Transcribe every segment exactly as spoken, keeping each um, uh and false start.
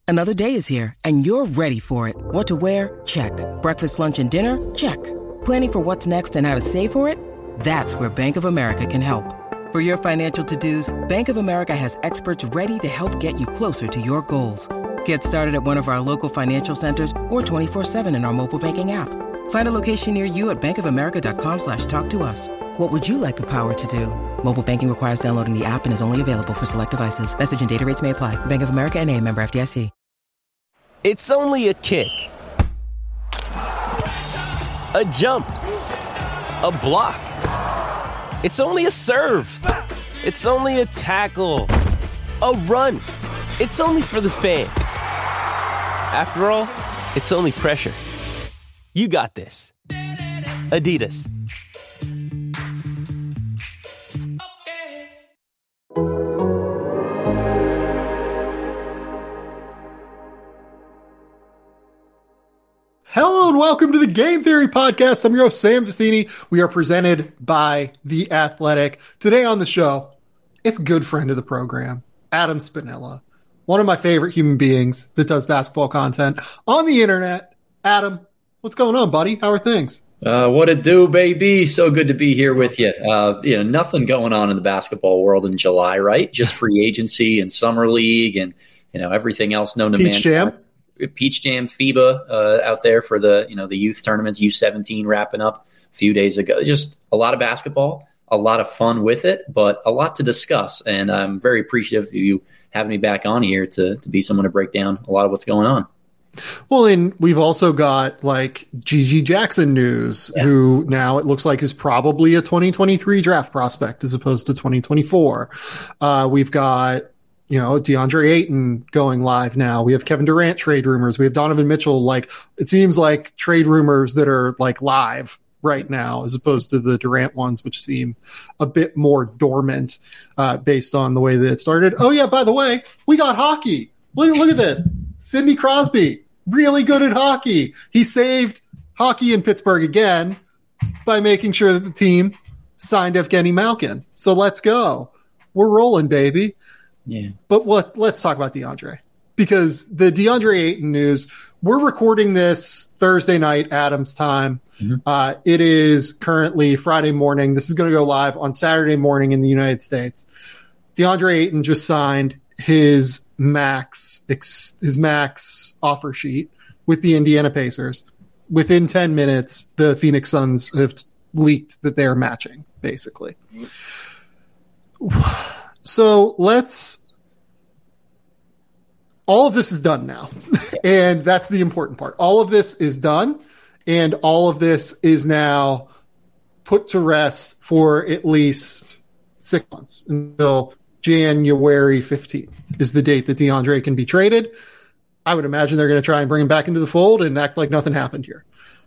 Another day is here, and you're ready for it. What to wear? Check. Breakfast, lunch, and dinner? Check. Planning for what's next and how to save for it? That's where Bank of America can help. For your financial to-dos, Bank of America has experts ready to help get you closer to your goals. Get started at one of our local financial centers or twenty-four seven in our mobile banking app. Find a location near you at bankofamerica.com slash talk to us. What would you like the power to do? Mobile banking requires downloading the app and is only available for select devices. Message and data rates may apply. Bank of America N A, member F D I C. It's only a kick, a jump, a block. It's only a serve. It's only a tackle, a run. It's only for the fans. After all, it's only pressure. You got this. Adidas. Hello and welcome to the Game Theory Podcast. I'm your host, Sam Vecini. We are presented by The Athletic. Today on the show, it's a good friend of the program, Adam Spinella, one of my favorite human beings that does basketball content on the internet. Adam, what's going on, buddy? How are things? Uh, what it do, baby? So good to be here with you. Uh, you know, nothing going on in the basketball world in July, right? Just free agency and summer league and, you know, everything else known to man. Peach Jam. Peach Jam FIBA uh, out there for the, you know, the youth tournaments, U seventeen wrapping up a few days ago. Just a lot of basketball, a lot of fun with it, but a lot to discuss. And I'm very appreciative of you having me back on here to, to be someone to break down a lot of what's going on. Well, and we've also got like Gigi Jackson news, yeah. who now it looks like is probably a twenty twenty-three draft prospect as opposed to twenty twenty-four. Uh, we've got, you know, DeAndre Ayton going live now. We have Kevin Durant trade rumors. We have Donovan Mitchell. Like, it seems like trade rumors that are like live right now, as opposed to the Durant ones, which seem a bit more dormant uh, based on the way that it started. Oh yeah, by the way, we got hockey. Look, look at this. Sidney Crosby, really good at hockey. He saved hockey in Pittsburgh again by making sure that the team signed Evgeny Malkin. So let's go. We're rolling, baby. Yeah. But what? Let's talk about DeAndre, because the DeAndre Ayton news, we're recording this Thursday night, Adam's time. Mm-hmm. Uh, it is currently Friday morning. This is going to go live on Saturday morning in the United States. DeAndre Ayton just signed his max, his max offer sheet with the Indiana Pacers. Within ten minutes, the Phoenix Suns have leaked that they're matching, basically. So let's, all of this is done now. And that's the important part. All of this is done. And all of this is now put to rest for at least six months until January fifteenth is the date that DeAndre can be traded. I would imagine they're going to try and bring him back into the fold and act like nothing happened here.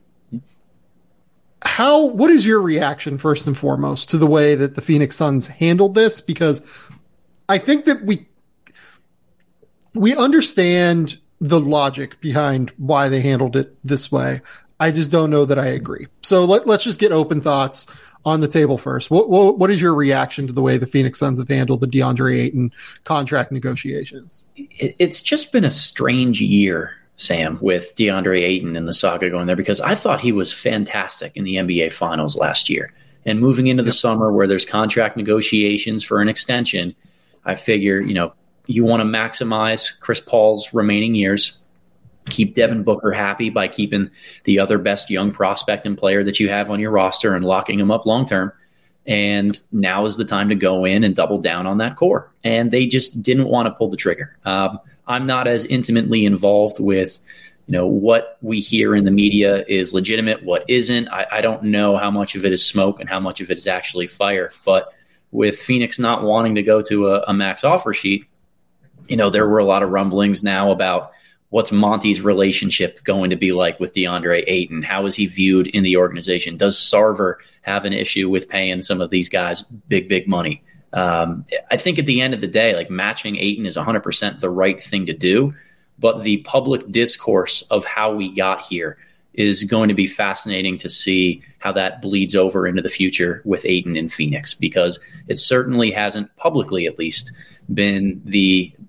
How, what is your reaction first and foremost to the way that the Phoenix Suns handled this? Because I think that we, we understand the logic behind why they handled it this way. I just don't know that I agree. So let, let's just get open thoughts on the table first. What, what, what is your reaction to the way the Phoenix Suns have handled the DeAndre Ayton contract negotiations? It's just been a strange year, Sam, with DeAndre Ayton and the saga going there, because I thought he was fantastic in the N B A Finals last year. And moving into the yep. summer where there's contract negotiations for an extension, I figure, you know, you want to maximize Chris Paul's remaining years, keep Devin Booker happy by keeping the other best young prospect and player that you have on your roster and locking him up long-term. And now is the time to go in and double down on that core. And they just didn't want to pull the trigger. Um, I'm not as intimately involved with, you know, what we hear in the media is legitimate, what isn't. I, I don't know how much of it is smoke and how much of it is actually fire. But with Phoenix not wanting to go to a, a max offer sheet, you know, there were a lot of rumblings now about what's Monty's relationship going to be like with DeAndre Ayton? How is he viewed in the organization? Does Sarver have an issue with paying some of these guys big, big money? Um, I think at the end of the day, like matching Ayton is one hundred percent the right thing to do. But the public discourse of how we got here is going to be fascinating to see how that bleeds over into the future with Ayton in Phoenix, because it certainly hasn't, publicly at least, been the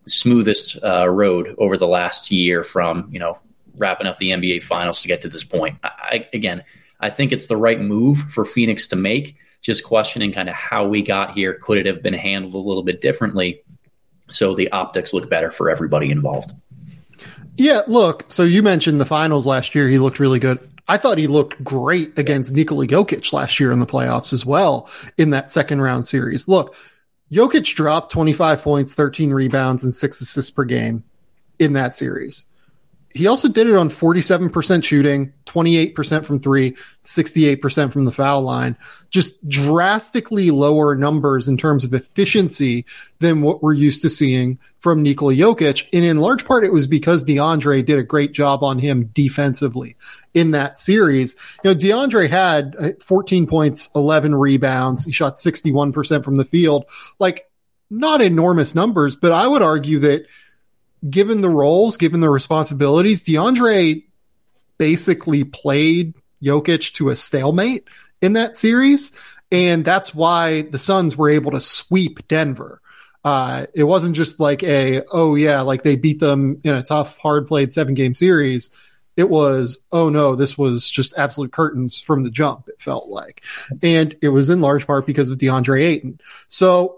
smoothest uh, road over the last year from, you know, wrapping up the N B A Finals to get to this point. I, again, I think it's the right move for Phoenix to make, just questioning kind of how we got here. Could it have been handled a little bit differently so the optics look better for everybody involved? Yeah, look, so you mentioned the finals last year. He looked really good. I thought he looked great against Nikola Jokic last year in the playoffs as well in that second round series. Look, Jokic dropped twenty-five points, thirteen rebounds, and six assists per game in that series. He also did it on forty-seven percent shooting, twenty-eight percent from three, sixty-eight percent from the foul line. Just drastically lower numbers in terms of efficiency than what we're used to seeing from Nikola Jokic. And in large part, it was because DeAndre did a great job on him defensively in that series. You know, DeAndre had fourteen points, eleven rebounds. He shot sixty-one percent from the field. Like, not enormous numbers, but I would argue that given the roles, given the responsibilities, DeAndre basically played Jokic to a stalemate in that series. And that's why the Suns were able to sweep Denver. Uh, it wasn't just like a, oh yeah, like they beat them in a tough, hard played seven game series. It was, oh no, this was just absolute curtains from the jump, it felt like. And it was in large part because of DeAndre Ayton. So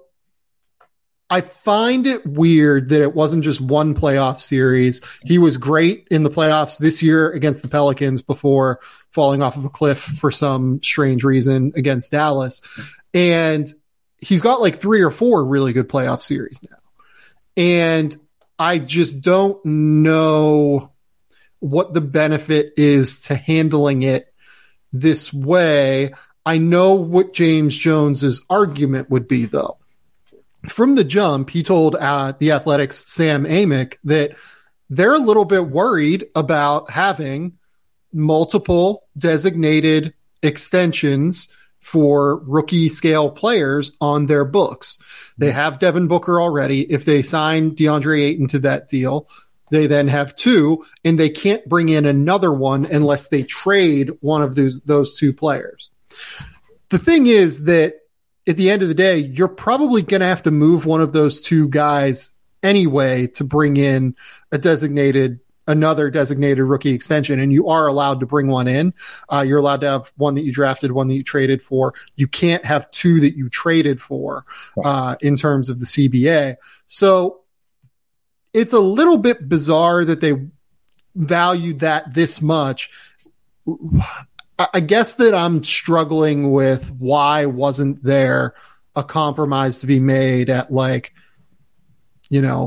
I find it weird that it wasn't just one playoff series. He was great in the playoffs this year against the Pelicans before falling off of a cliff for some strange reason against Dallas. And he's got like three or four really good playoff series now. And I just don't know what the benefit is to handling it this way. I know what James Jones's argument would be, though. From the jump, he told uh, the Athletic's Sam Amick that they're a little bit worried about having multiple designated extensions for rookie scale players on their books. They have Devin Booker already. If they sign DeAndre Ayton to that deal, they then have two, and they can't bring in another one unless they trade one of those, those two players. The thing is that at the end of the day, you're probably going to have to move one of those two guys anyway to bring in a designated, another designated rookie extension. And you are allowed to bring one in. Uh, you're allowed to have one that you drafted, one that you traded for. You can't have two that you traded for, uh, in terms of the C B A. So it's a little bit bizarre that they valued that this much. I guess that I'm struggling with why wasn't there a compromise to be made at, like, you know,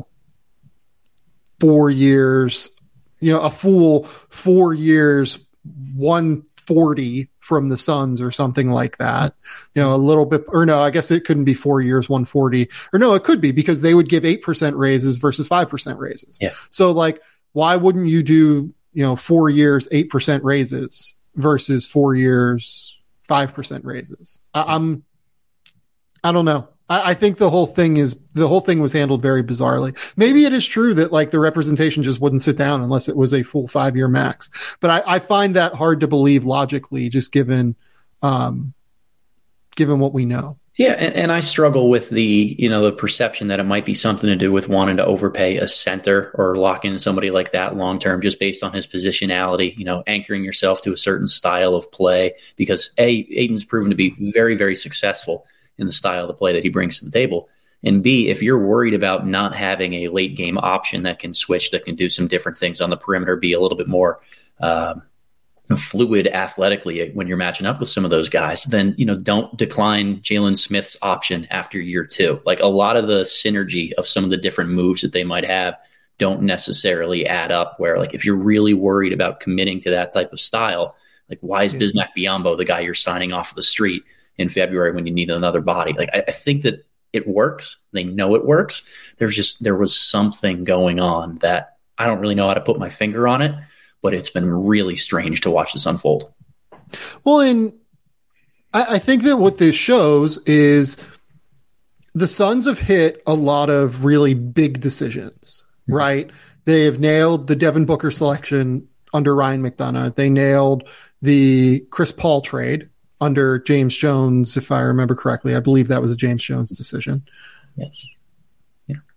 four years, you know, a full four years, one forty from the Suns or something like that, you know, a little bit, or no, I guess it couldn't be four years, one forty, or no, it could be because they would give eight percent raises versus five percent raises. Yeah. So like, why wouldn't you do, you know, four years, eight percent raises versus four years, five percent raises? I, I'm, I don't know. I, I think the whole thing is, the whole thing was handled very bizarrely. Maybe it is true that like the representation just wouldn't sit down unless it was a full five year max. But I, I find that hard to believe logically, just given, um, given what we know. Yeah, and, and I struggle with the, you know, the perception that it might be something to do with wanting to overpay a center or lock in somebody like that long term just based on his positionality, you know, anchoring yourself to a certain style of play. Because A, Ayton's proven to be very, very successful in the style of play that he brings to the table. And B, if you're worried about not having a late game option that can switch, that can do some different things on the perimeter, be a little bit more um, fluid athletically when you're matching up with some of those guys, then, you know, don't decline Jalen Smith's option after year two. Like, a lot of the synergy of some of the different moves that they might have don't necessarily add up, where, like, if you're really worried about committing to that type of style, like, why is Bismack Biyombo the guy you're signing off the street in February when you need another body? Like, I, I think that it works. They know it works. There's just, there was something going on that I don't really know how to put my finger on it, but it's been really strange to watch this unfold. Well, and I, I think that what this shows is the Suns have hit a lot of really big decisions, mm-hmm. right? They have nailed the Devin Booker selection under Ryan McDonough. They nailed the Chris Paul trade under James Jones, if I remember correctly. I believe that was a James Jones decision. Yes. Yeah.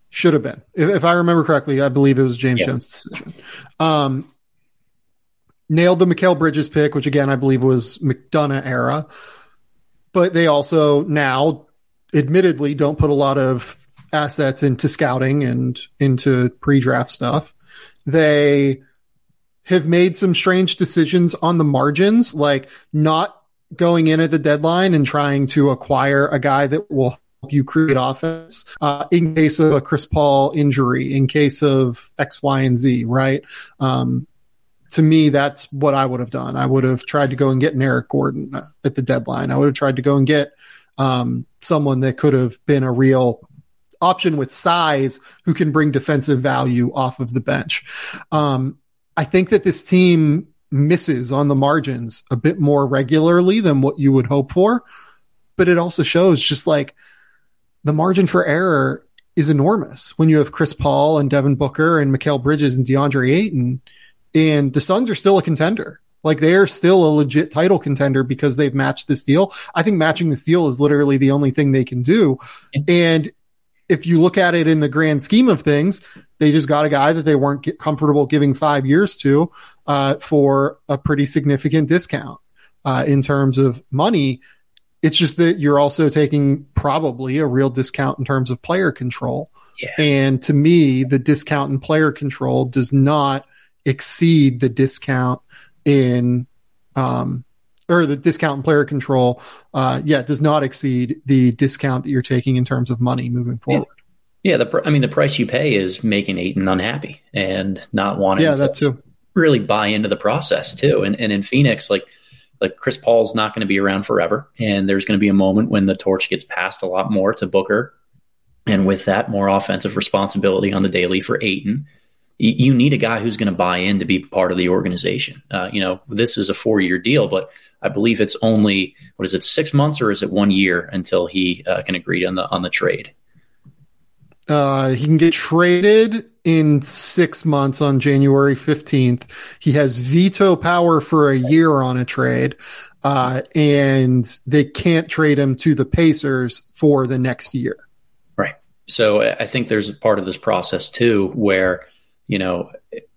Should have been. If, if I remember correctly, I believe it was James yeah. Jones' decision. Um, nailed the Mikal Bridges pick, which again, I believe was McDonough era. But they also now, admittedly, don't put a lot of assets into scouting and into pre-draft stuff. They have made some strange decisions on the margins, like not going in at the deadline and trying to acquire a guy that will help you create offense uh, in case of a Chris Paul injury, in case of X, Y, and Z, right? Um, to me, that's what I would have done. I would have tried to go and get an Eric Gordon at the deadline. I would have tried to go and get um, someone that could have been a real option with size who can bring defensive value off of the bench. Um, I think that this team misses on the margins a bit more regularly than what you would hope for, but it also shows just like the margin for error is enormous when you have Chris Paul and Devin Booker and Mikal Bridges and DeAndre Ayton, and the Suns are still a contender. Like they are still a legit title contender because they've matched this deal. I think matching this deal is literally the only thing they can do. And if you look at it in the grand scheme of things, they just got a guy that they weren't get comfortable giving five years to uh, for a pretty significant discount uh, in terms of money. It's just that you're also taking probably a real discount in terms of player control. Yeah. And to me, the discount in player control does not exceed the discount in um, or the discount in player control, uh, yeah, does not exceed the discount that you're taking in terms of money moving forward. Yeah, the pr- I mean, the price you pay is making Ayton unhappy and not wanting yeah, to that too. really buy into the process too. And and in Phoenix, like like Chris Paul's not going to be around forever, and there's going to be a moment when the torch gets passed a lot more to Booker, and with that, more offensive responsibility on the daily for Ayton. You need a guy who's going to buy in to be part of the organization. Uh, you know, this is a four-year deal, but I believe it's only, what is it, six months or is it one year until he uh, can agree on the on the trade? Uh, he can get traded in six months on January fifteenth. He has veto power for a year on a trade, uh, and they can't trade him to the Pacers for the next year. Right. So I think there's a part of this process too where, you know,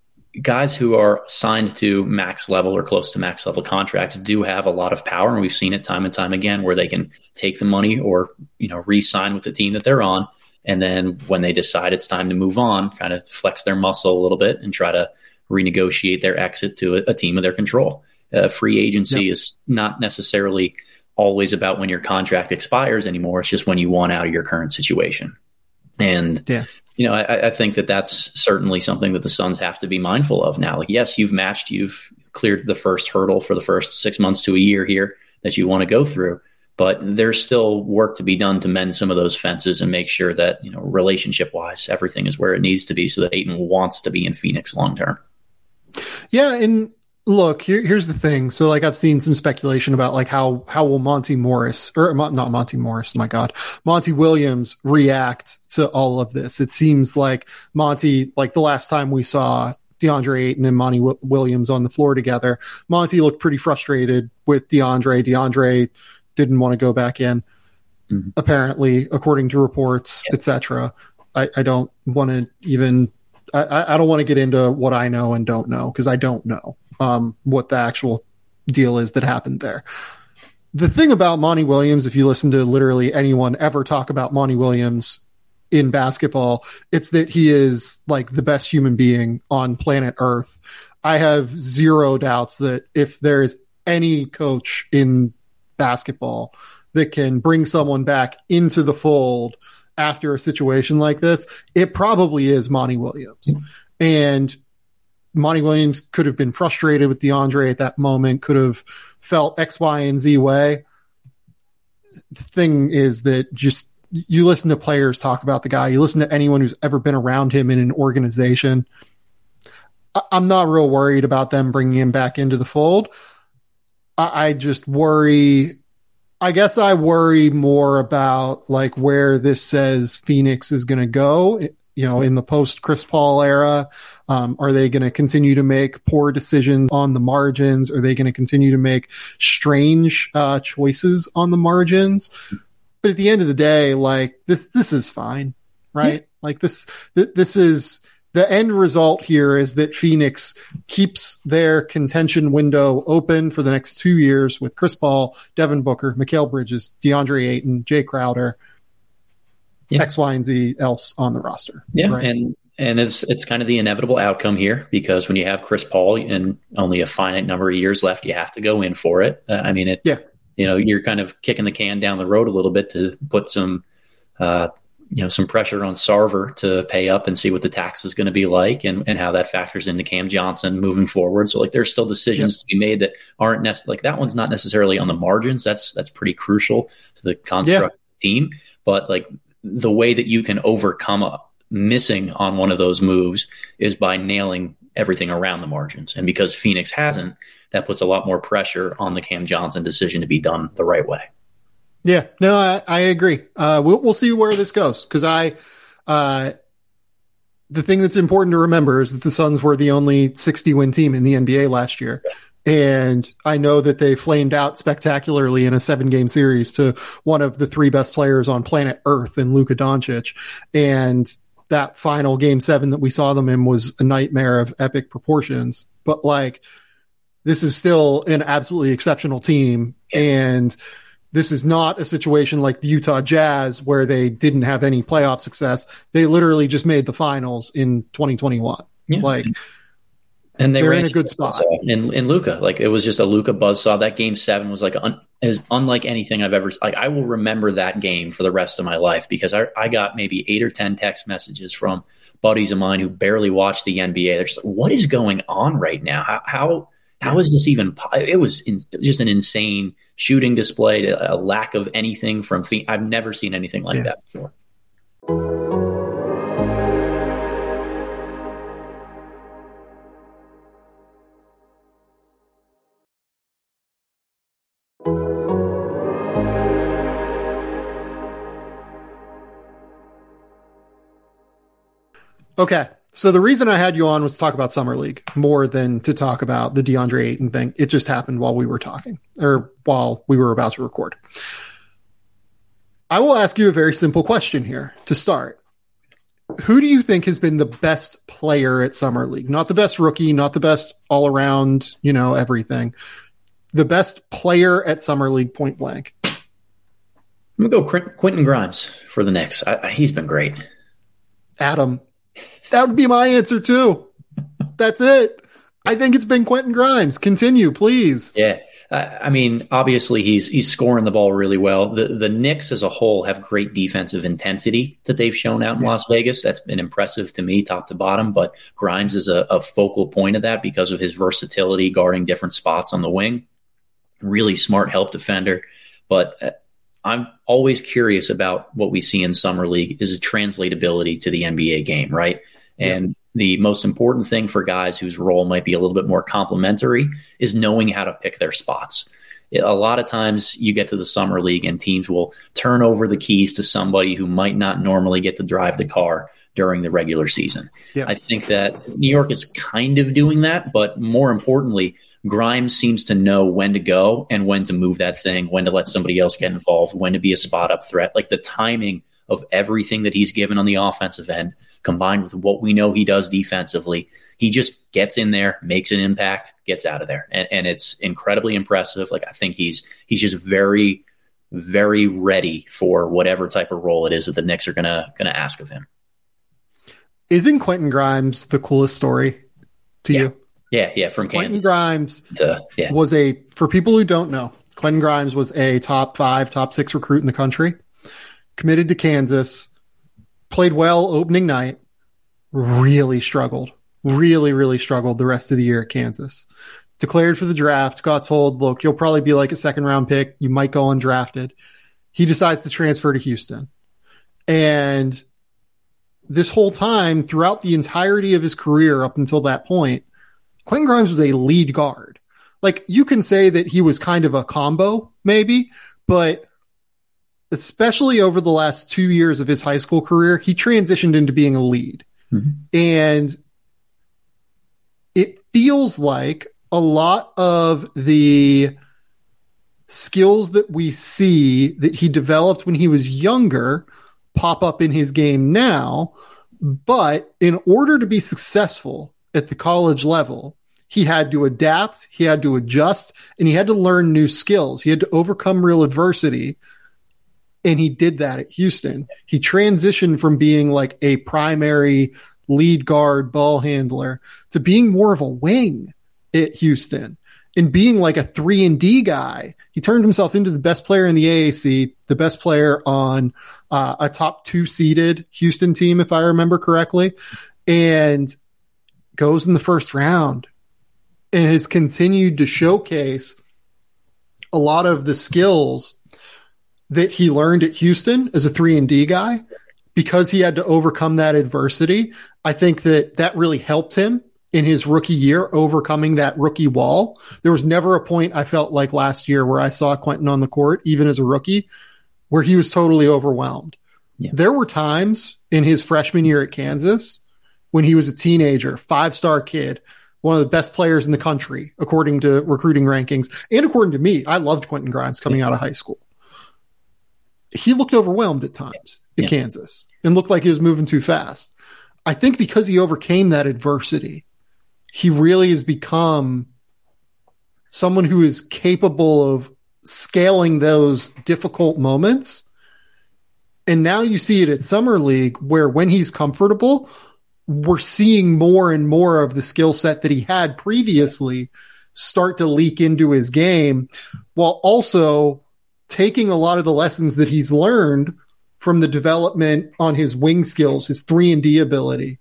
guys who are signed to max level or close to max level contracts do have a lot of power. And we've seen it time and time again where they can take the money or, you know, re-sign with the team that they're on. And then when they decide it's time to move on, kind of flex their muscle a little bit and try to renegotiate their exit to a, a team of their control. Uh, free agency yep. is not necessarily always about when your contract expires anymore. It's just when you want out of your current situation. And, yeah. You know, I, I think that that's certainly something that the Suns have to be mindful of now. Like, yes, you've matched, you've cleared the first hurdle for the first six months to a year here that you want to go through, but there's still work to be done to mend some of those fences and make sure that, you know, relationship wise, everything is where it needs to be so that Ayton wants to be in Phoenix long term. Yeah. And look, here, here's the thing. So like I've seen some speculation about like how, how will Monty Morris or not Monty Morris, my God, Monty Williams react to all of this. It seems like Monty, like the last time we saw DeAndre Ayton and Monty w- Williams on the floor together, Monty looked pretty frustrated with DeAndre. DeAndre didn't want to go back in, mm-hmm. apparently, according to reports, yeah. et cetera. I, I don't want to even, I, I don't want to get into what I know and don't know because I don't know. Um, what the actual deal is that happened there. The thing about Monty Williams, if you listen to literally anyone ever talk about Monty Williams in basketball, it's that he is like the best human being on planet Earth. I have zero doubts that if there is any coach in basketball that can bring someone back into the fold after a situation like this, it probably is Monty Williams. Mm-hmm. And Monty Williams could have been frustrated with DeAndre at that moment, could have felt X, Y, and Z way. The thing is that just you listen to players talk about the guy, you listen to anyone who's ever been around him in an organization. I'm not real worried about them bringing him back into the fold. I just worry. I guess I worry more about like where this says Phoenix is going to go. You know, in the post Chris Paul era, um, are they going to continue to make poor decisions on the margins? Are they going to continue to make strange uh, choices on the margins? But at the end of the day, like this, this is fine. right? Yeah. Like this, th- this is the end result here is that Phoenix keeps their contention window open for the next two years with Chris Paul, Devin Booker, Mikal Bridges, DeAndre Ayton, Jay Crowder, yeah. X, Y, and Z else on the roster. Yeah. Right? And, and it's, it's kind of the inevitable outcome here because when you have Chris Paul and only a finite number of years left, you have to go in for it. Uh, I mean, it, yeah. you know, you're kind of kicking the can down the road a little bit to put some, uh, you know, some pressure on Sarver to pay up and see what the tax is going to be like and, and how that factors into Cam Johnson moving forward. So like there's still decisions yep. to be made that aren't necessarily like that one's not necessarily on the margins. That's, that's pretty crucial to the construct yeah. of the team. But like the way that you can overcome a missing on one of those moves is by nailing everything around the margins. And because Phoenix hasn't, that puts a lot more pressure on the Cam Johnson decision to be done the right way. Yeah, no, I, I agree. Uh, we'll, we'll see where this goes. Cause I, uh, the thing that's important to remember is that the Suns were the only sixty win team in the N B A last year. And I know that they flamed out spectacularly in a seven game series to one of the three best players on planet Earth in Luka Doncic. And that final game seven that we saw them in was a nightmare of epic proportions, but like this is still an absolutely exceptional team. Yeah. And this is not a situation like the Utah Jazz where they didn't have any playoff success. They literally just made the finals in twenty twenty-one. Yeah. Like, and they they're ran in a good spot. In, in Luka, like it was just a Luka buzzsaw. That game seven was like un, is unlike anything I've ever. Like I will remember that game for the rest of my life because I, I got maybe eight or ten text messages from buddies of mine who barely watch the N B A. They're just like, "What is going on right now? How how, how is this even?" It was in, just an insane shooting display, a lack of anything from Phoenix. I've never seen anything like yeah. that before. Okay. So the reason I had you on was to talk about Summer League more than to talk about the DeAndre Ayton thing. It just happened while we were talking or while we were about to record. I will ask you a very simple question here to start. Who do you think has been the best player at Summer League? Not the best rookie, not the best all around, you know, everything. The best player at Summer League point blank. I'm going to go Qu- Quentin Grimes for the Knicks. I, I, he's been great. Adam. That would be my answer too. That's it. I think it's been Quentin Grimes. Continue, please. Yeah. Uh, I mean, obviously he's he's scoring the ball really well. The the Knicks as a whole have great defensive intensity that they've shown out in yeah. Las Vegas. That's been impressive to me, top to bottom. But Grimes is a, a focal point of that because of his versatility, guarding different spots on the wing. Really smart help defender. But uh, I'm always curious about what we see in Summer League is a translatability to the N B A game, right? And yeah. the most important thing for guys whose role might be a little bit more complementary is knowing how to pick their spots. A lot of times you get to the Summer League and teams will turn over the keys to somebody who might not normally get to drive the car during the regular season. Yeah. I think that New York is kind of doing that, but more importantly, Grimes seems to know when to go and when to move that thing, when to let somebody else get involved, when to be a spot up threat. Like the timing of everything that he's given on the offensive end, combined with what we know he does defensively, he just gets in there, makes an impact, gets out of there. And, and it's incredibly impressive. Like I think he's he's just very, very ready for whatever type of role it is that the Knicks are gonna gonna ask of him. Isn't Quentin Grimes the coolest story to yeah. you? Yeah, yeah, from Kansas. Quentin Grimes the, yeah. was a, for people who don't know, Quentin Grimes was a top five, top six recruit in the country, committed to Kansas, played well opening night, really struggled, really, really struggled the rest of the year at Kansas. Declared for the draft, got told, look, you'll probably be like a second round pick. You might go undrafted. He decides to transfer to Houston. And this whole time, throughout the entirety of his career up until that point, Quentin Grimes was a lead guard. Like you can say that he was kind of a combo maybe, but especially over the last two years of his high school career, he transitioned into being a lead. Mm-hmm. And it feels like a lot of the skills that we see that he developed when he was younger pop up in his game now. But in order to be successful at the college level, he had to adapt, he had to adjust, and he had to learn new skills. He had to overcome real adversity. And he did that at Houston. He transitioned from being like a primary lead guard ball handler to being more of a wing at Houston and being like a three and D guy. He turned himself into the best player in the A A C, the best player on uh, a top two seeded Houston team, if I remember correctly, and goes in the first round and has continued to showcase a lot of the skills that he learned at Houston as a three and D guy because he had to overcome that adversity. I think that that really helped him in his rookie year, overcoming that rookie wall. There was never a point I felt like last year where I saw Quentin on the court, even as a rookie, where he was totally overwhelmed. Yeah. There were times in his freshman year at Kansas when he was a teenager, five-star kid, one of the best players in the country, according to recruiting rankings, and according to me. I loved Quentin Grimes coming yeah. out of high school. He looked overwhelmed at times at yeah. Kansas and looked like he was moving too fast. I think because he overcame that adversity, he really has become someone who is capable of scaling those difficult moments. And now you see it at Summer League where when he's comfortable, we're seeing more and more of the skill set that he had previously start to leak into his game, while also taking a lot of the lessons that he's learned from the development on his wing skills, his three and D ability,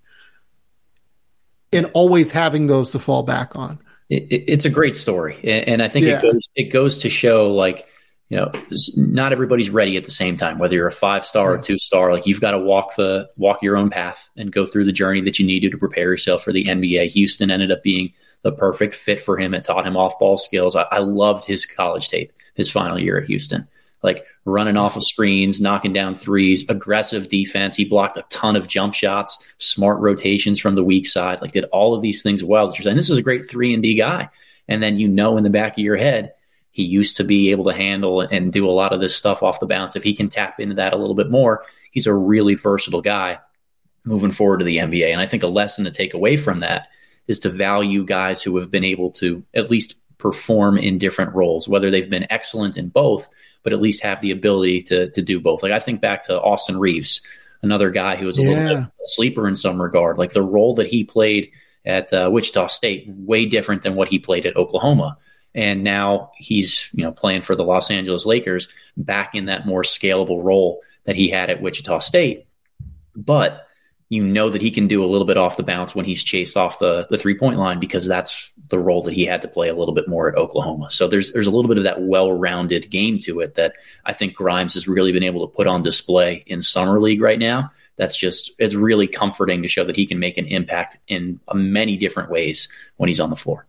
and always having those to fall back on. It, it, it's a great story. And I think yeah. it goes, it goes to show, like, you know, not everybody's ready at the same time, whether you're a five-star yeah. or two-star. Like, you've got to walk the, walk your own path and go through the journey that you need to, to prepare yourself for the N B A. Houston ended up being the perfect fit for him. It taught him off-ball skills. I, I loved his college tape, his final year at Houston. Like, running off of screens, knocking down threes, aggressive defense. He blocked a ton of jump shots, smart rotations from the weak side, like did all of these things well. You're saying this is a great three and D guy. And then, you know, in the back of your head, he used to be able to handle and do a lot of this stuff off the bounce. If he can tap into that a little bit more, he's a really versatile guy moving forward to the N B A. And I think a lesson to take away from that is to value guys who have been able to at least perform in different roles, whether they've been excellent in both, but at least have the ability to to do both. Like, I think back to Austin Reeves, another guy who was a yeah. little bit of a sleeper in some regard. Like, the role that he played at uh, Wichita State, way different than what he played at Oklahoma. And now he's, you know, playing for the Los Angeles Lakers, back in that more scalable role that he had at Wichita State. But you know that he can do a little bit off the bounce when he's chased off the, the three-point line, because that's the role that he had to play a little bit more at Oklahoma. So there's there's a little bit of that well-rounded game to it that I think Grimes has really been able to put on display in Summer League right now. That's just, it's really comforting to show that he can make an impact in many different ways when he's on the floor.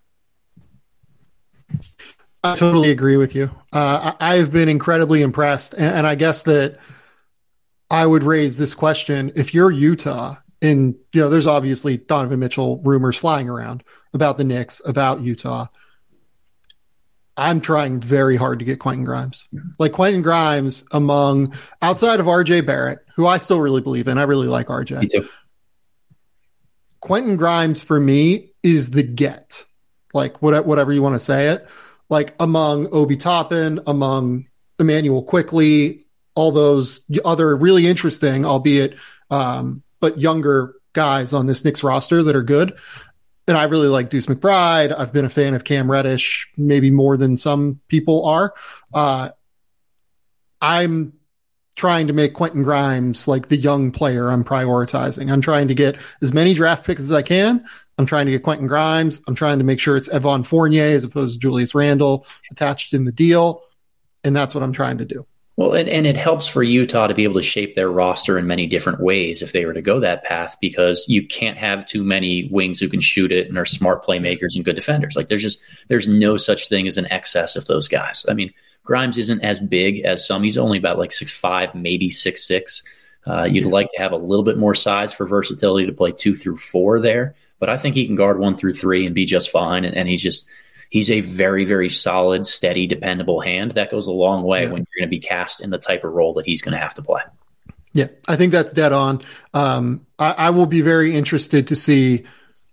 I totally agree with you. Uh, I, I've been incredibly impressed. And, and I guess that I would raise this question. If you're Utah, and, you know, there's obviously Donovan Mitchell rumors flying around about the Knicks, about Utah. I'm trying very hard to get Quentin Grimes. Like, Quentin Grimes, among, outside of R J Barrett, who I still really believe in. I really like R J. Me too. Quentin Grimes, for me, is the get. Like, whatever you want to say it. Like, among Obi Toppin, among Emmanuel Quickley, all those other really interesting, albeit um, but younger guys on this Knicks roster that are good. And I really like Deuce McBride. I've been a fan of Cam Reddish, maybe more than some people are. Uh, I'm trying to make Quentin Grimes like the young player I'm prioritizing. I'm trying to get as many draft picks as I can. I'm trying to get Quentin Grimes. I'm trying to make sure it's Evan Fournier as opposed to Julius Randle attached in the deal. And that's what I'm trying to do. Well, and, and it helps for Utah to be able to shape their roster in many different ways if they were to go that path, because you can't have too many wings who can shoot it and are smart playmakers and good defenders. Like, there's just, there's no such thing as an excess of those guys. I mean, Grimes isn't as big as some. He's only about like six five, maybe six six. Uh, you'd yeah. like to have a little bit more size for versatility to play two through four there. But I think he can guard one through three and be just fine. And, and he's just, he's a very, very solid, steady, dependable hand. That goes a long way yeah. when you're going to be cast in the type of role that he's going to have to play. Yeah, I think that's dead on. Um, I, I will be very interested to see.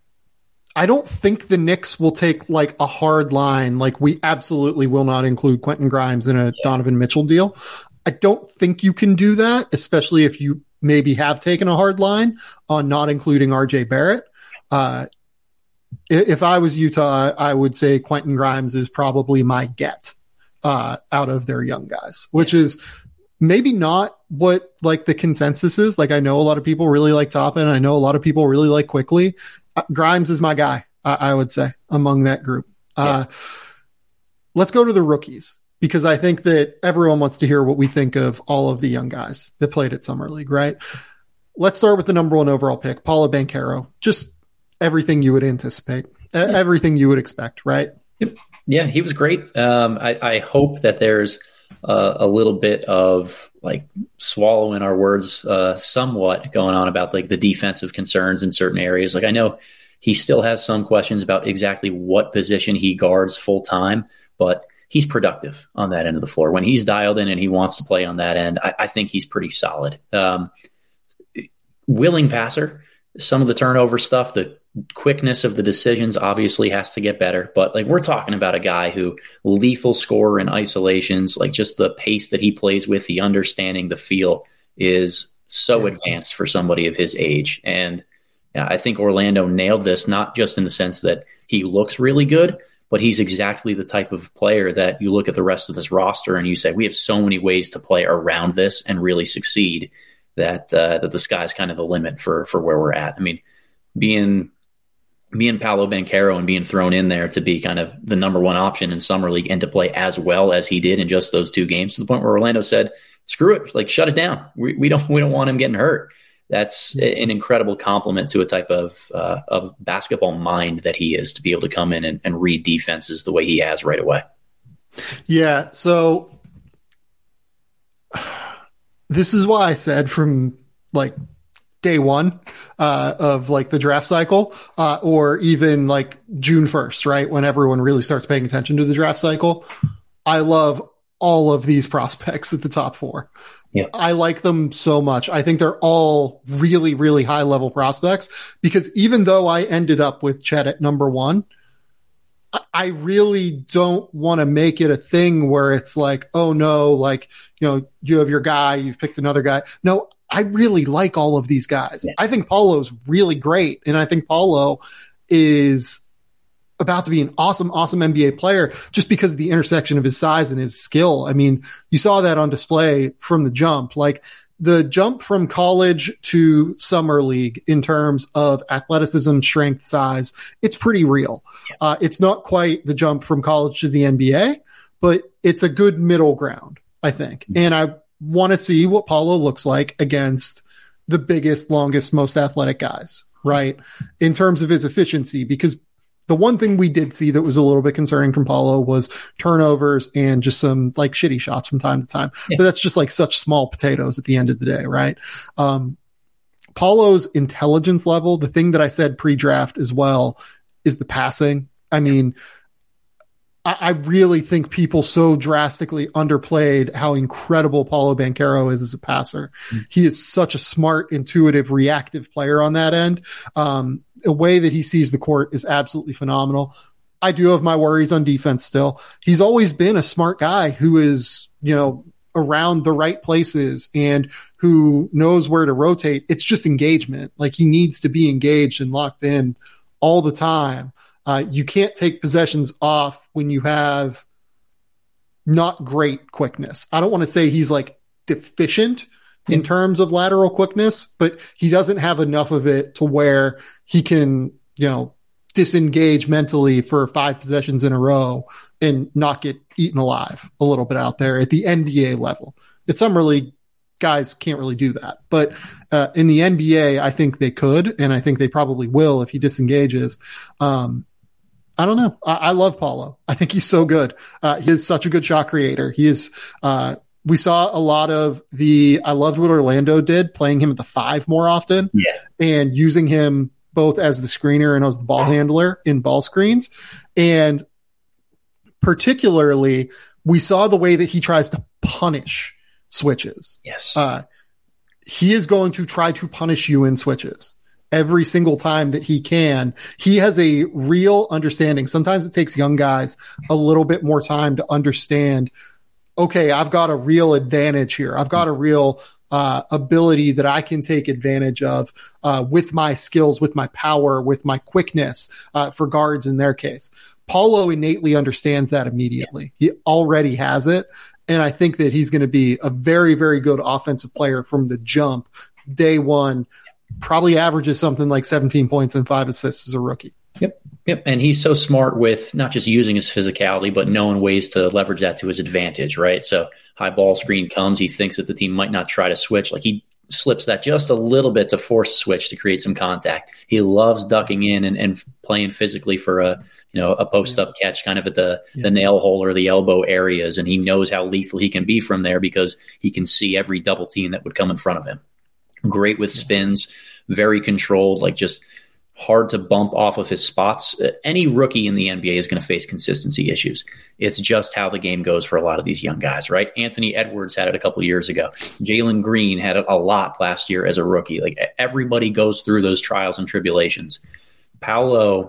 I don't think the Knicks will take like a hard line. Like we absolutely will not include Quentin Grimes in a yeah. Donovan Mitchell deal. I don't think you can do that, especially if you maybe have taken a hard line on not including R J Barrett. Uh, if I was Utah, I would say Quentin Grimes is probably my get uh, out of their young guys, which is maybe not what like the consensus is. Like I know a lot of people really like Toppin. I know a lot of people really like Quickly. Uh, Grimes is my guy, I, I would say, among that group. Uh, yeah. Let's go to the rookies, because I think that everyone wants to hear what we think of all of the young guys that played at Summer League, right? Let's start with the number one overall pick, Paolo Banchero. Just everything you would anticipate, yeah. everything you would expect, right? Yeah, he was great. Um, I, I hope that there's uh, a little bit of like swallowing our words uh, somewhat going on about like the defensive concerns in certain areas. Like I know he still has some questions about exactly what position he guards full time, but he's productive on that end of the floor. When he's dialed in and he wants to play on that end, I, I think he's pretty solid. Um, willing passer, some of the turnover stuff, the quickness of the decisions obviously has to get better, but like we're talking about a guy who lethal scorer in isolations, like just the pace that he plays with, the understanding, the feel is so advanced for somebody of his age. And yeah, I think Orlando nailed this, not just in the sense that he looks really good, but he's exactly the type of player that you look at the rest of this roster and you say, we have so many ways to play around this and really succeed that, uh, that the sky's kind of the limit for, for where we're at. I mean, being, being Paolo Banchero and being thrown in there to be kind of the number one option in Summer League and to play as well as he did in just those two games, to the point where Orlando said, screw it, like shut it down. We, we don't, we don't want him getting hurt. That's an incredible compliment to a type of uh, of basketball mind that he is, to be able to come in and, and read defenses the way he has right away. Yeah. So this is why I said from like day one uh, of like the draft cycle uh, or even like June first, right? When everyone really starts paying attention to the draft cycle, I love all of these prospects at the top four. Yeah. I like them so much. I think they're all really, really high level prospects, because even though I ended up with Chet at number one, I really don't want to make it a thing where it's like, oh no, like, you know, you have your guy, you've picked another guy. No, I really like all of these guys. Yeah. I think Paulo's really great. And I think Paolo is about to be an awesome, awesome N B A player just because of the intersection of his size and his skill. I mean, you saw that on display from the jump. Like the jump from college to Summer League in terms of athleticism, strength, size, it's pretty real. Uh, it's not quite the jump from college to the N B A, but it's a good middle ground, I think. And I want to see what Paolo looks like against the biggest, longest, most athletic guys, right? In terms of his efficiency, because the one thing we did see that was a little bit concerning from Paolo was turnovers and just some like shitty shots from time to time. Yeah. But that's just like such small potatoes at the end of the day, right? Um, Paulo's intelligence level, the thing that I said pre-draft as well, is the passing. I mean, I, I really think people so drastically underplayed how incredible Paolo Banchero is as a passer. Mm-hmm. He is such a smart, intuitive, reactive player on that end. Um, a way that he sees the court is absolutely phenomenal. I do have my worries on defense still. He's always been a smart guy who is, you know, around the right places and who knows where to rotate. It's just engagement. Like he needs to be engaged and locked in all the time. Uh, you can't take possessions off when you have not great quickness. I don't want to say he's like deficient in terms of lateral quickness, but he doesn't have enough of it to where he can, you know, disengage mentally for five possessions in a row and not get eaten alive a little bit out there at the N B A level. At Summer League, guys can't really do that. But uh, in the N B A, I think they could, and I think they probably will if he disengages. Um, I don't know. I, I love Paolo. I think he's so good. Uh, he is such a good shot creator. He is, uh, we saw a lot of the, I loved what Orlando did, playing him at the five more often yeah. and using him both as the screener and as the ball handler in ball screens. And particularly, we saw the way that he tries to punish switches. Yes. Uh, he is going to try to punish you in switches every single time that he can. He has a real understanding. Sometimes it takes young guys a little bit more time to understand, okay, I've got a real advantage here. I've got a real uh, ability that I can take advantage of uh, with my skills, with my power, with my quickness uh, for guards in their case. Paolo innately understands that immediately. He already has it. And I think that he's going to be a very, very good offensive player from the jump, day one. Probably averages something like seventeen points and five assists as a rookie. Yep. Yep. And he's so smart with not just using his physicality, but knowing ways to leverage that to his advantage, right? So high ball screen comes, he thinks that the team might not try to switch. Like he slips that just a little bit to force a switch to create some contact. He loves ducking in and, and playing physically for a, you know, a post up yeah. catch kind of at the, yeah. the nail hole or the elbow areas. And he knows how lethal he can be from there because he can see every double team that would come in front of him. Great with spins, very controlled, like just hard to bump off of his spots. Any rookie in the N B A is going to face consistency issues. It's just how the game goes for a lot of these young guys, right? Anthony Edwards had it a couple of years ago. Jalen Green had it a lot last year as a rookie. Like everybody goes through those trials and tribulations. Paolo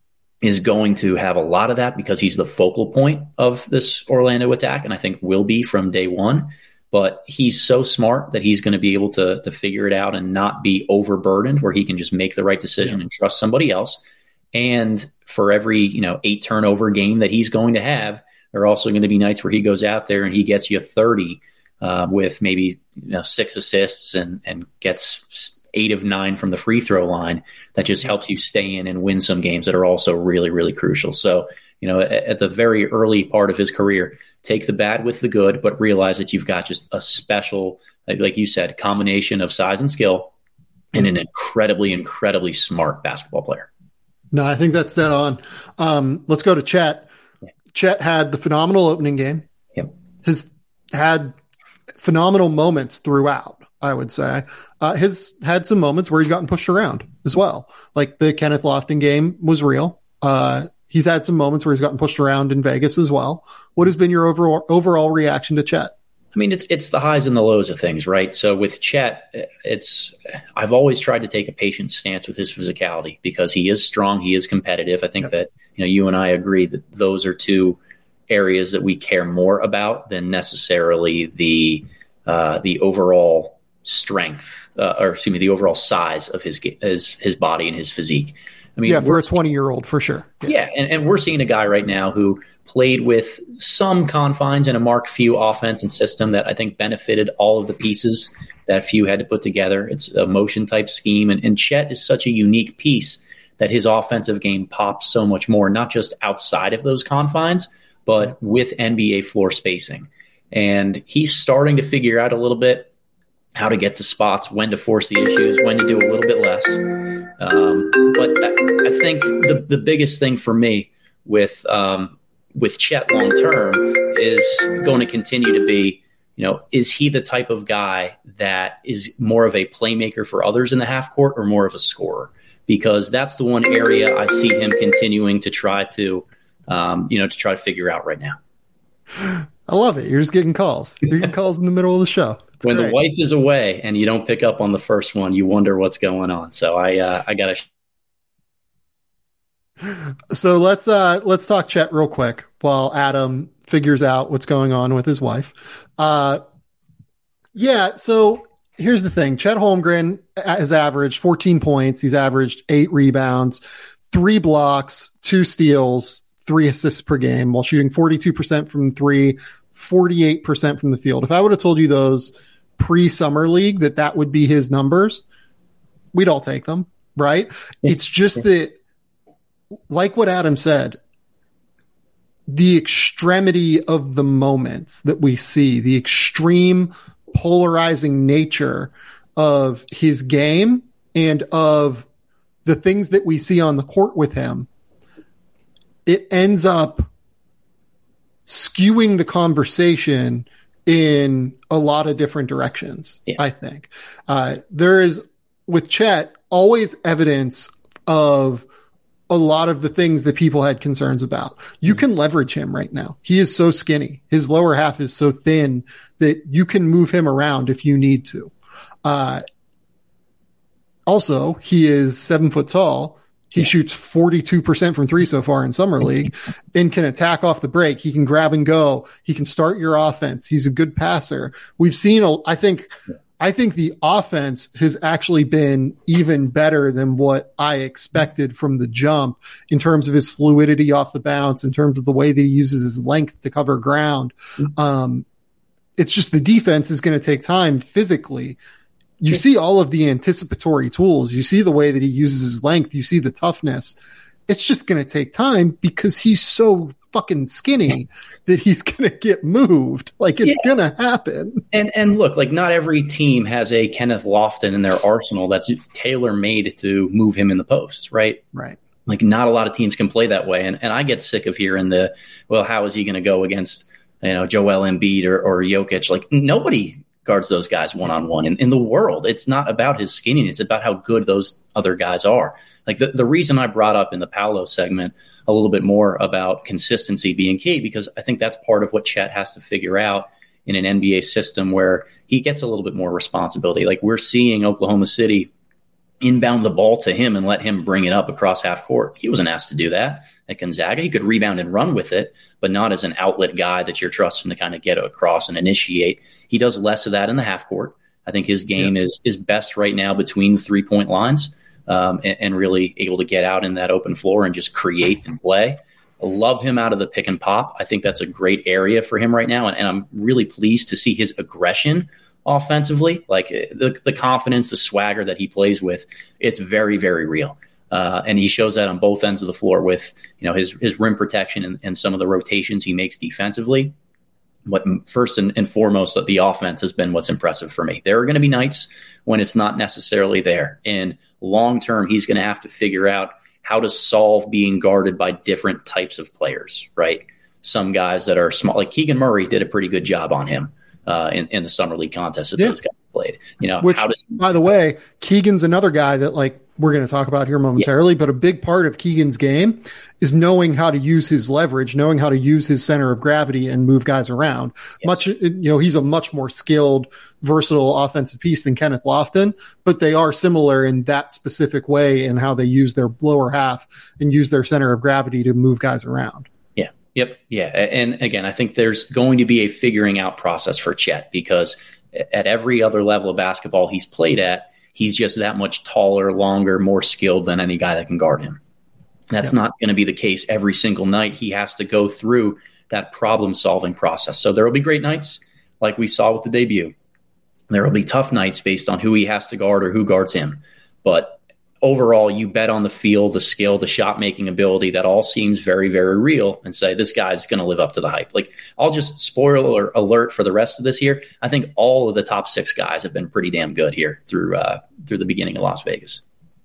is going to have a lot of that because he's the focal point of this Orlando attack, and I think will be from day one. But he's so smart that he's going to be able to to figure it out and not be overburdened, where he can just make the right decision yeah. and trust somebody else. And for every, you know, eight turnover game that he's going to have, there are also going to be nights where he goes out there and he gets you thirty uh, with maybe, you know, six assists and and gets eight of nine from the free throw line. That just helps you stay in and win some games that are also really, really crucial. So, you know, at, at the very early part of his career, take the bad with the good, but realize that you've got just a special, like, like you said, combination of size and skill and an incredibly, incredibly smart basketball player. No, I think that's dead on. Um, let's go to Chet. Yeah. Chet had the phenomenal opening game. Yep. Has had phenomenal moments throughout, I would say. Uh, has had some moments where he's gotten pushed around as well. Like the Kenneth Lofton game was real. Uh, He's had some moments where he's gotten pushed around in Vegas as well. What has been your overall overall reaction to Chet? I mean, it's it's the highs and the lows of things, right? So with Chet, it's I've always tried to take a patient stance with his physicality because he is strong, he is competitive. I think yep. that, you know, you and I agree that those are two areas that we care more about than necessarily the uh, the overall strength, uh, or excuse me, the overall size of his his his body and his physique. I mean, yeah, for a twenty-year-old, for sure. Yeah, yeah and, and we're seeing a guy right now who played with some confines in a Mark Few offense and system that I think benefited all of the pieces that Few had to put together. It's a motion-type scheme, and, and Chet is such a unique piece that his offensive game pops so much more, not just outside of those confines, but yeah. with N B A floor spacing. And he's starting to figure out a little bit how to get to spots, when to force the issues, when to do a little bit less. Um, but I, I think the, the biggest thing for me with um, with Chet long term is going to continue to be, you know, is he the type of guy that is more of a playmaker for others in the half court or more of a scorer? Because that's the one area I see him continuing to try to, um, you know, to try to figure out right now. I love it. You're just getting calls. You're getting calls in the middle of the show. It's when great. The wife is away and you don't pick up on the first one, you wonder what's going on. So I, uh, I gotta. So let's uh, let's talk Chet real quick while Adam figures out what's going on with his wife. Uh, yeah. So here's the thing: Chet Holmgren has averaged fourteen points. He's averaged eight rebounds, three blocks, two steals, three assists per game, while shooting forty-two percent from three, forty-eight percent from the field. If I would have told you those pre-summer league that that would be his numbers, we'd all take them, right? Yeah. It's just that, like what Adam said, the extremity of the moments that we see, the extreme polarizing nature of his game and of the things that we see on the court with him, it ends up skewing the conversation in a lot of different directions. Yeah. I think uh, there is, with Chet, always evidence of a lot of the things that people had concerns about. You can leverage him right now. He is so skinny. His lower half is so thin that you can move him around if you need to. Uh, also, he is seven foot tall. He yeah. shoots forty-two percent from three so far in Summer League and can attack off the break. He can grab and go. He can start your offense. He's a good passer. We've seen, a, I think, I think the offense has actually been even better than what I expected from the jump in terms of his fluidity off the bounce, in terms of the way that he uses his length to cover ground. Um, it's just the defense is going to take time physically. You see all of the anticipatory tools. You see the way that he uses his length. You see the toughness. It's just going to take time because he's so fucking skinny that he's going to get moved. Like, it's yeah. going to happen. And and look, like, not every team has a Kenneth Lofton in their arsenal that's tailor-made to move him in the post, right? Right. Like, not a lot of teams can play that way. And and I get sick of hearing the, well, how is he going to go against, you know, Joel Embiid or, or Jokic? Like, nobody guards those guys one-on-one in, in the world. It's not about his skinniness. It's about how good those other guys are. Like, the, the reason I brought up in the Paolo segment a little bit more about consistency being key, because I think that's part of what Chet has to figure out in an N B A system where he gets a little bit more responsibility. Like, we're seeing Oklahoma City inbound the ball to him and let him bring it up across half court. He wasn't asked to do that at Gonzaga. He could rebound and run with it, but not as an outlet guy that you're trusting to kind of get across and initiate. He does less of that in the half court. I think his game yeah. is is best right now between three point lines um, and, and really able to get out in that open floor and just create and play. I love him out of the pick and pop. I think that's a great area for him right now. And, and I'm really pleased to see his aggression offensively, like the, the confidence, the swagger that he plays with. It's very, very real. Uh, and he shows that on both ends of the floor with, you know, his, his rim protection and, and some of the rotations he makes defensively. What first and, and foremost, the offense has been what's impressive for me. There are going to be nights when it's not necessarily there. And long term, he's going to have to figure out how to solve being guarded by different types of players, right? Some guys that are small, like Keegan Murray did a pretty good job on him uh, in, in the Summer League contest that yeah. those guys played. You know, Which, how does, by the way, Keegan's another guy that, like, we're going to talk about here momentarily, yeah. but a big part of Keegan's game is knowing how to use his leverage, knowing how to use his center of gravity and move guys around. Yes. Much, you know, he's a much more skilled, versatile offensive piece than Kenneth Lofton, but they are similar in that specific way in how they use their lower half and use their center of gravity to move guys around. Yeah. Yep. Yeah. And again, I think there's going to be a figuring out process for Chet, because at every other level of basketball he's played at, he's just that much taller, longer, more skilled than any guy that can guard him. That's yep. not going to be the case every single night. He has to go through that problem-solving process. So there will be great nights like we saw with the debut. There will be tough nights based on who he has to guard or who guards him. But overall, you bet on the feel, the skill, the shot-making ability. That all seems very, very real, and say, this guy's going to live up to the hype. Like, I'll just spoiler alert for the rest of this year. I think all of the top six guys have been pretty damn good here through uh, through the beginning of Las Vegas.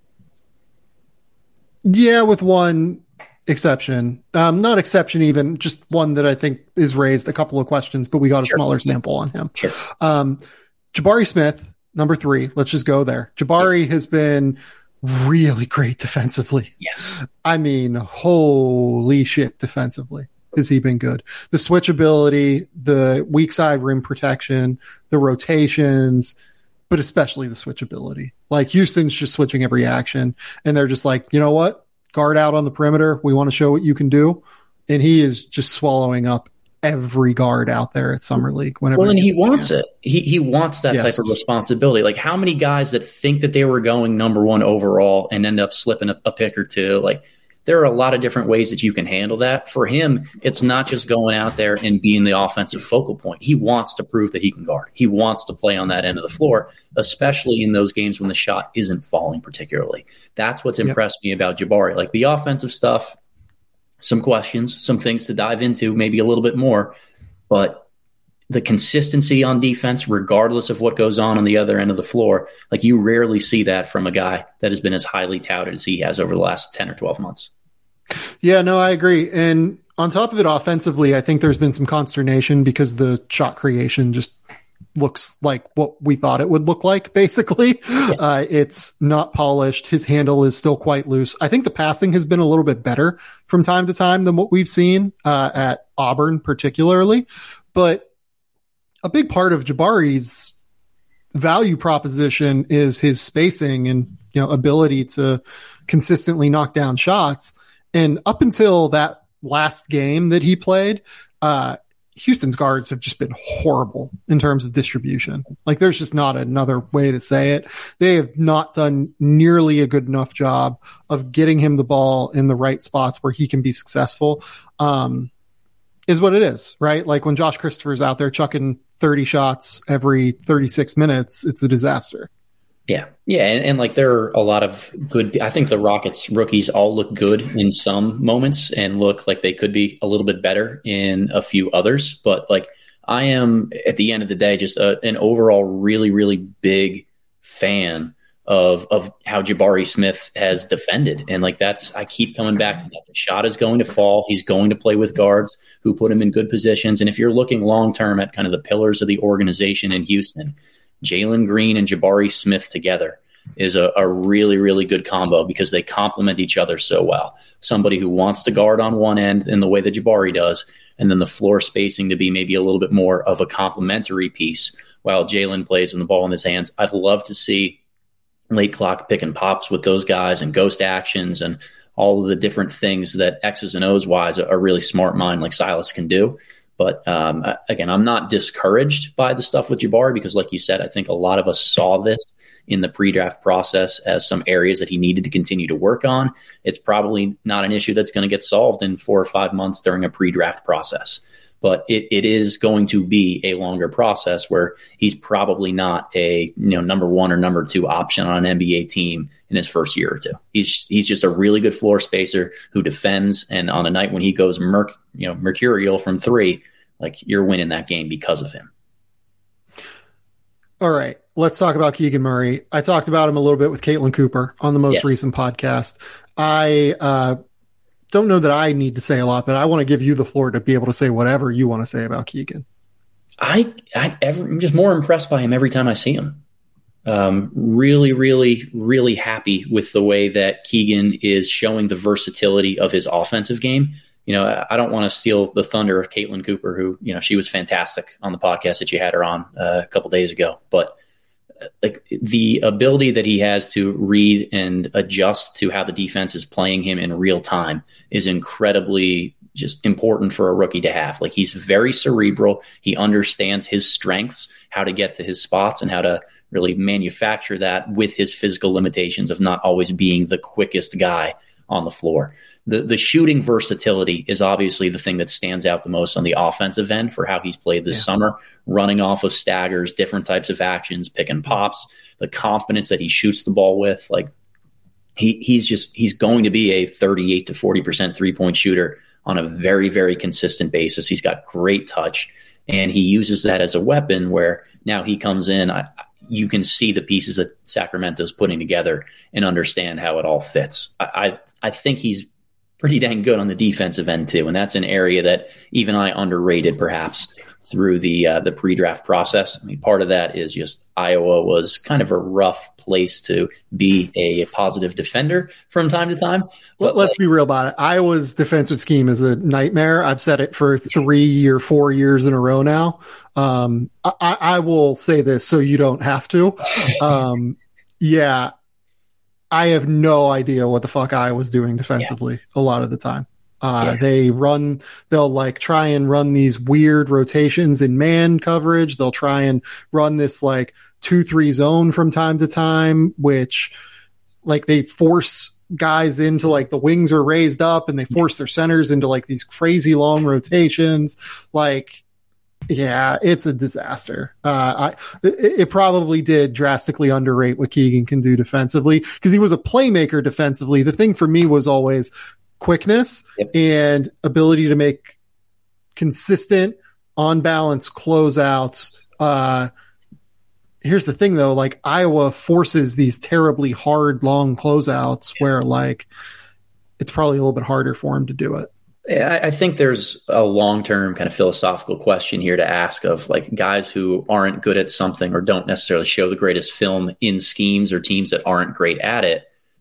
Yeah, with one exception. Um, not exception even, just one that I think is raised a couple of questions, but we got a sure. smaller sample on him. Sure. Um, Jabari Smith, number three. Let's just go there. Jabari yeah. has been really great defensively. Yes. I mean, holy shit, defensively has he been good. The switchability, the weak side rim protection, the rotations, but especially the switchability. Like, Houston's just switching every action, and they're just like, you know what? Guard out on the perimeter. We want to show what you can do. And he is just swallowing up every guard out there at Summer League. Whenever well, and he, he wants chance. it. He he wants that yes. type of responsibility. Like, how many guys that think that they were going number one overall and end up slipping a, a pick or two? Like, there are a lot of different ways that you can handle that. For him, it's not just going out there and being the offensive focal point. He wants to prove that he can guard. He wants to play on that end of the floor, especially in those games when the shot isn't falling particularly. That's what's impressed yep. me about Jabari. Like, the offensive stuff, some questions, some things to dive into, maybe a little bit more, but the consistency on defense, regardless of what goes on on the other end of the floor, like, you rarely see that from a guy that has been as highly touted as he has over the last ten or twelve months. Yeah, no, I agree. And on top of it, offensively, I think there's been some consternation because the shot creation just looks like what we thought it would look like, basically. Yeah. Uh, it's not polished. His handle is still quite loose. I think the passing has been a little bit better from time to time than what we've seen uh, at Auburn particularly. But a big part of Jabari's value proposition is his spacing and, you know, ability to consistently knock down shots. And up until that last game that he played, uh, Houston's guards have just been horrible in terms of distribution. Like, there's just not another way to say it. They have not done nearly a good enough job of getting him the ball in the right spots where he can be successful. Um, is what it is, right? Like, when Josh Christopher's out there chucking thirty shots every thirty-six minutes, it's a disaster. Yeah. Yeah. And, and like, there are a lot of good, I think the Rockets rookies all look good in some moments and look like they could be a little bit better in a few others. But like, I am at the end of the day, just a, an overall really, really big fan of, of how Jabari Smith has defended. And like, that's, I keep coming back to that. The shot is going to fall. He's going to play with guards who put him in good positions. And if you're looking long-term at kind of the pillars of the organization in Houston, Jalen Green and Jabari Smith together is a, a really, really good combo because they complement each other so well. Somebody who wants to guard on one end in the way that Jabari does, and then the floor spacing to be maybe a little bit more of a complementary piece while Jalen plays with the ball in his hands. I'd love to see late clock pick and pops with those guys and ghost actions and all of the different things that X's and O's wise a, a really smart mind like Silas can do. But um, again, I'm not discouraged by the stuff with Jabari because, like you said, I think a lot of us saw this in the pre-draft process as some areas that he needed to continue to work on. It's probably not an issue that's going to get solved in four or five months during a pre-draft process. But it, it is going to be a longer process where he's probably not a you know number one or number two option on an N B A team in his first year or two. He's he's just a really good floor spacer who defends, and on a night when he goes merc, you know mercurial from three, like you're winning that game because of him. All right, let's talk about Keegan Murray. I talked about him a little bit with Caitlin Cooper on the most yes. recent podcast. I uh, don't know that I need to say a lot, but I want to give you the floor to be able to say whatever you want to say about Keegan. I, I ever, I'm just more impressed by him every time I see him. Um, really, really, really happy with the way that Keegan is showing the versatility of his offensive game. You know, I don't want to steal the thunder of Caitlin Cooper, who, you know, she was fantastic on the podcast that you had her on uh, a couple days ago. But uh, like the ability that he has to read and adjust to how the defense is playing him in real time is incredibly just important for a rookie to have. Like, he's very cerebral. He understands his strengths, how to get to his spots, and how to really manufacture that with his physical limitations of not always being the quickest guy on the floor. The the shooting versatility is obviously the thing that stands out the most on the offensive end for how he's played this yeah. summer, running off of staggers, different types of actions, pick and pops, the confidence that he shoots the ball with. Like, he he's just he's going to be a thirty-eight to forty percent three-point shooter on a very, very consistent basis. He's got great touch, and he uses that as a weapon where now he comes in, I, you can see the pieces that Sacramento's putting together and understand how it all fits. I, I, I think he's pretty dang good on the defensive end too, and that's an area that even I underrated perhaps through the uh, the pre-draft process. I mean, part of that is just Iowa was kind of a rough place to be a positive defender from time to time. But let's like, be real about it. Iowa's defensive scheme is a nightmare. I've said it for three or four years in a row now. Um, I, I will say this so you don't have to. Um, yeah. I have no idea what the fuck I was doing defensively yeah. a lot of the time. Uh, yeah. They run, they'll like try and run these weird rotations in man coverage. They'll try and run this like two, three zone from time to time, which like they force guys into like the wings are raised up and they force their centers into like these crazy long rotations. Like, yeah, it's a disaster. Uh, I, it, it probably did drastically underrate what Keegan can do defensively because he was a playmaker defensively. The thing for me was always quickness yep. and ability to make consistent, on balance closeouts. Uh, here's the thing though, like Iowa forces these terribly hard, long closeouts yep. where like it's probably a little bit harder for him to do it. I think there's a long-term kind of philosophical question here to ask of like guys who aren't good at something or don't necessarily show the greatest film in schemes or teams that aren't great at it.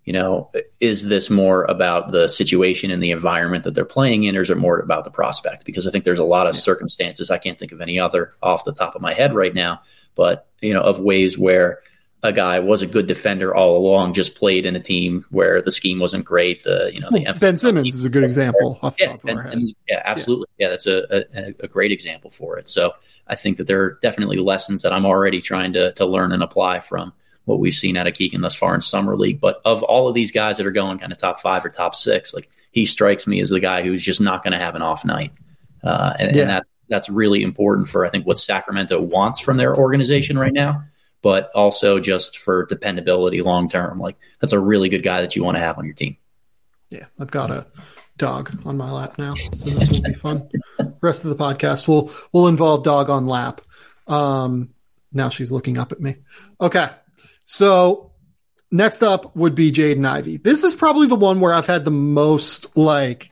you know, is this more about the situation and the environment that they're playing in, or is it more about the prospect? Because I think there's a lot of yeah. circumstances. I can't think of any other off the top of my head right now, but, you know, of ways where a guy was a good defender all along, just played in a team where the scheme wasn't great. The, you know, the well, Ben Simmons is a good example. Off the yeah, top Ben of our Simmons, head. yeah, absolutely. Yeah, yeah that's a, a, a great example for it. So I think that there are definitely lessons that I'm already trying to to learn and apply from what we've seen out of Keegan thus far in Summer League. But of all of these guys that are going kind of top five or top six, like he strikes me as the guy who's just not going to have an off night. Uh, and, yeah. and that's, that's really important for, I think, what Sacramento wants from their organization right now, but also just for dependability long-term. Like that's a really good guy that you want to have on your team. Yeah. I've got a dog on my lap now, so this will be fun. Rest of the podcast will, will involve dog on lap. Um, now she's looking up at me. Okay. So next up would be Jaden Ivey. This is probably the one where I've had the most like